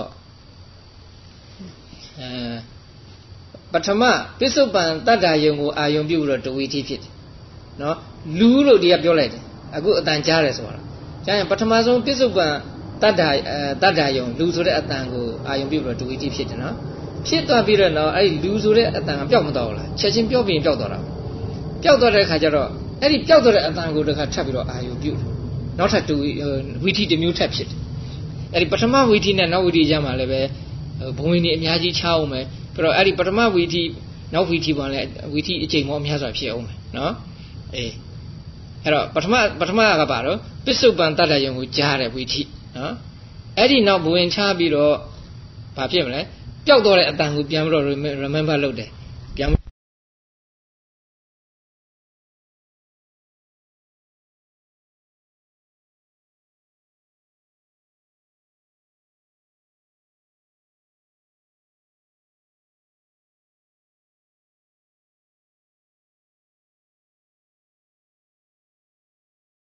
Speaker 1: ပထမပစ္စုပန်တတ္တယုံကိုအာယုံပြုပြီးတော့တဝီထိဖြစ်တယ်နော်လူလို့ဒီကပြောလိုက်တယ်အခုအတန်ကြားတယ်ဆိုတော့ကြားရင်ပထမဆုံးပစ္စုပန်တတ္တယုံလူဆိုတဲ့အတန်ကိုအာယုံပြုပြီးတော့တဝီထိဖြစ်တယ်နော်ဖြစ်သွားပြီးတော့နော်အဲ့ဒီလူဆိုတဲ့အတန်ကပျောက်မသွားဘူးလားချက်ချင်းပျောက်ပြီးပျောက်သွားတာပျောက်သွားတဲ့အခါကျတော့အဲ့ဒီပျောက်သွားတဲ့အတန်ကိုတခါထပ်ပြီးတော့အာယုပြုတယ်နောက်ထပ်ဝီထီတစ်မျိုးထပ်ဖြစ်တယ်အဲ့ဒီပထမဝီထီနဲ့နောက်ဝီထီကြားမှာလည်းပဲဘုံဝင်နေအများကြီးချအောင်မယ်ပြီးတော့အဲ့ဒီပထမဝီထီနောက်ဝီထီပေါ်လည်းဝီထီအချိန်မောအများစွာဖြစ်အောင်မယ်နော်အဲ့တော့ပထမကပါတော့ပစ္စုပန်တတ္တယုံကိုကြားတဲ့ဝီထီနော်အဲ့ဒီနောက်ဘဝင်ချပြီးတော့ဘာဖြစ်မလဲပျောက်သွားတဲ့အတန်ကိုပြန်ပြီးတော့ remember လုပ်တယ်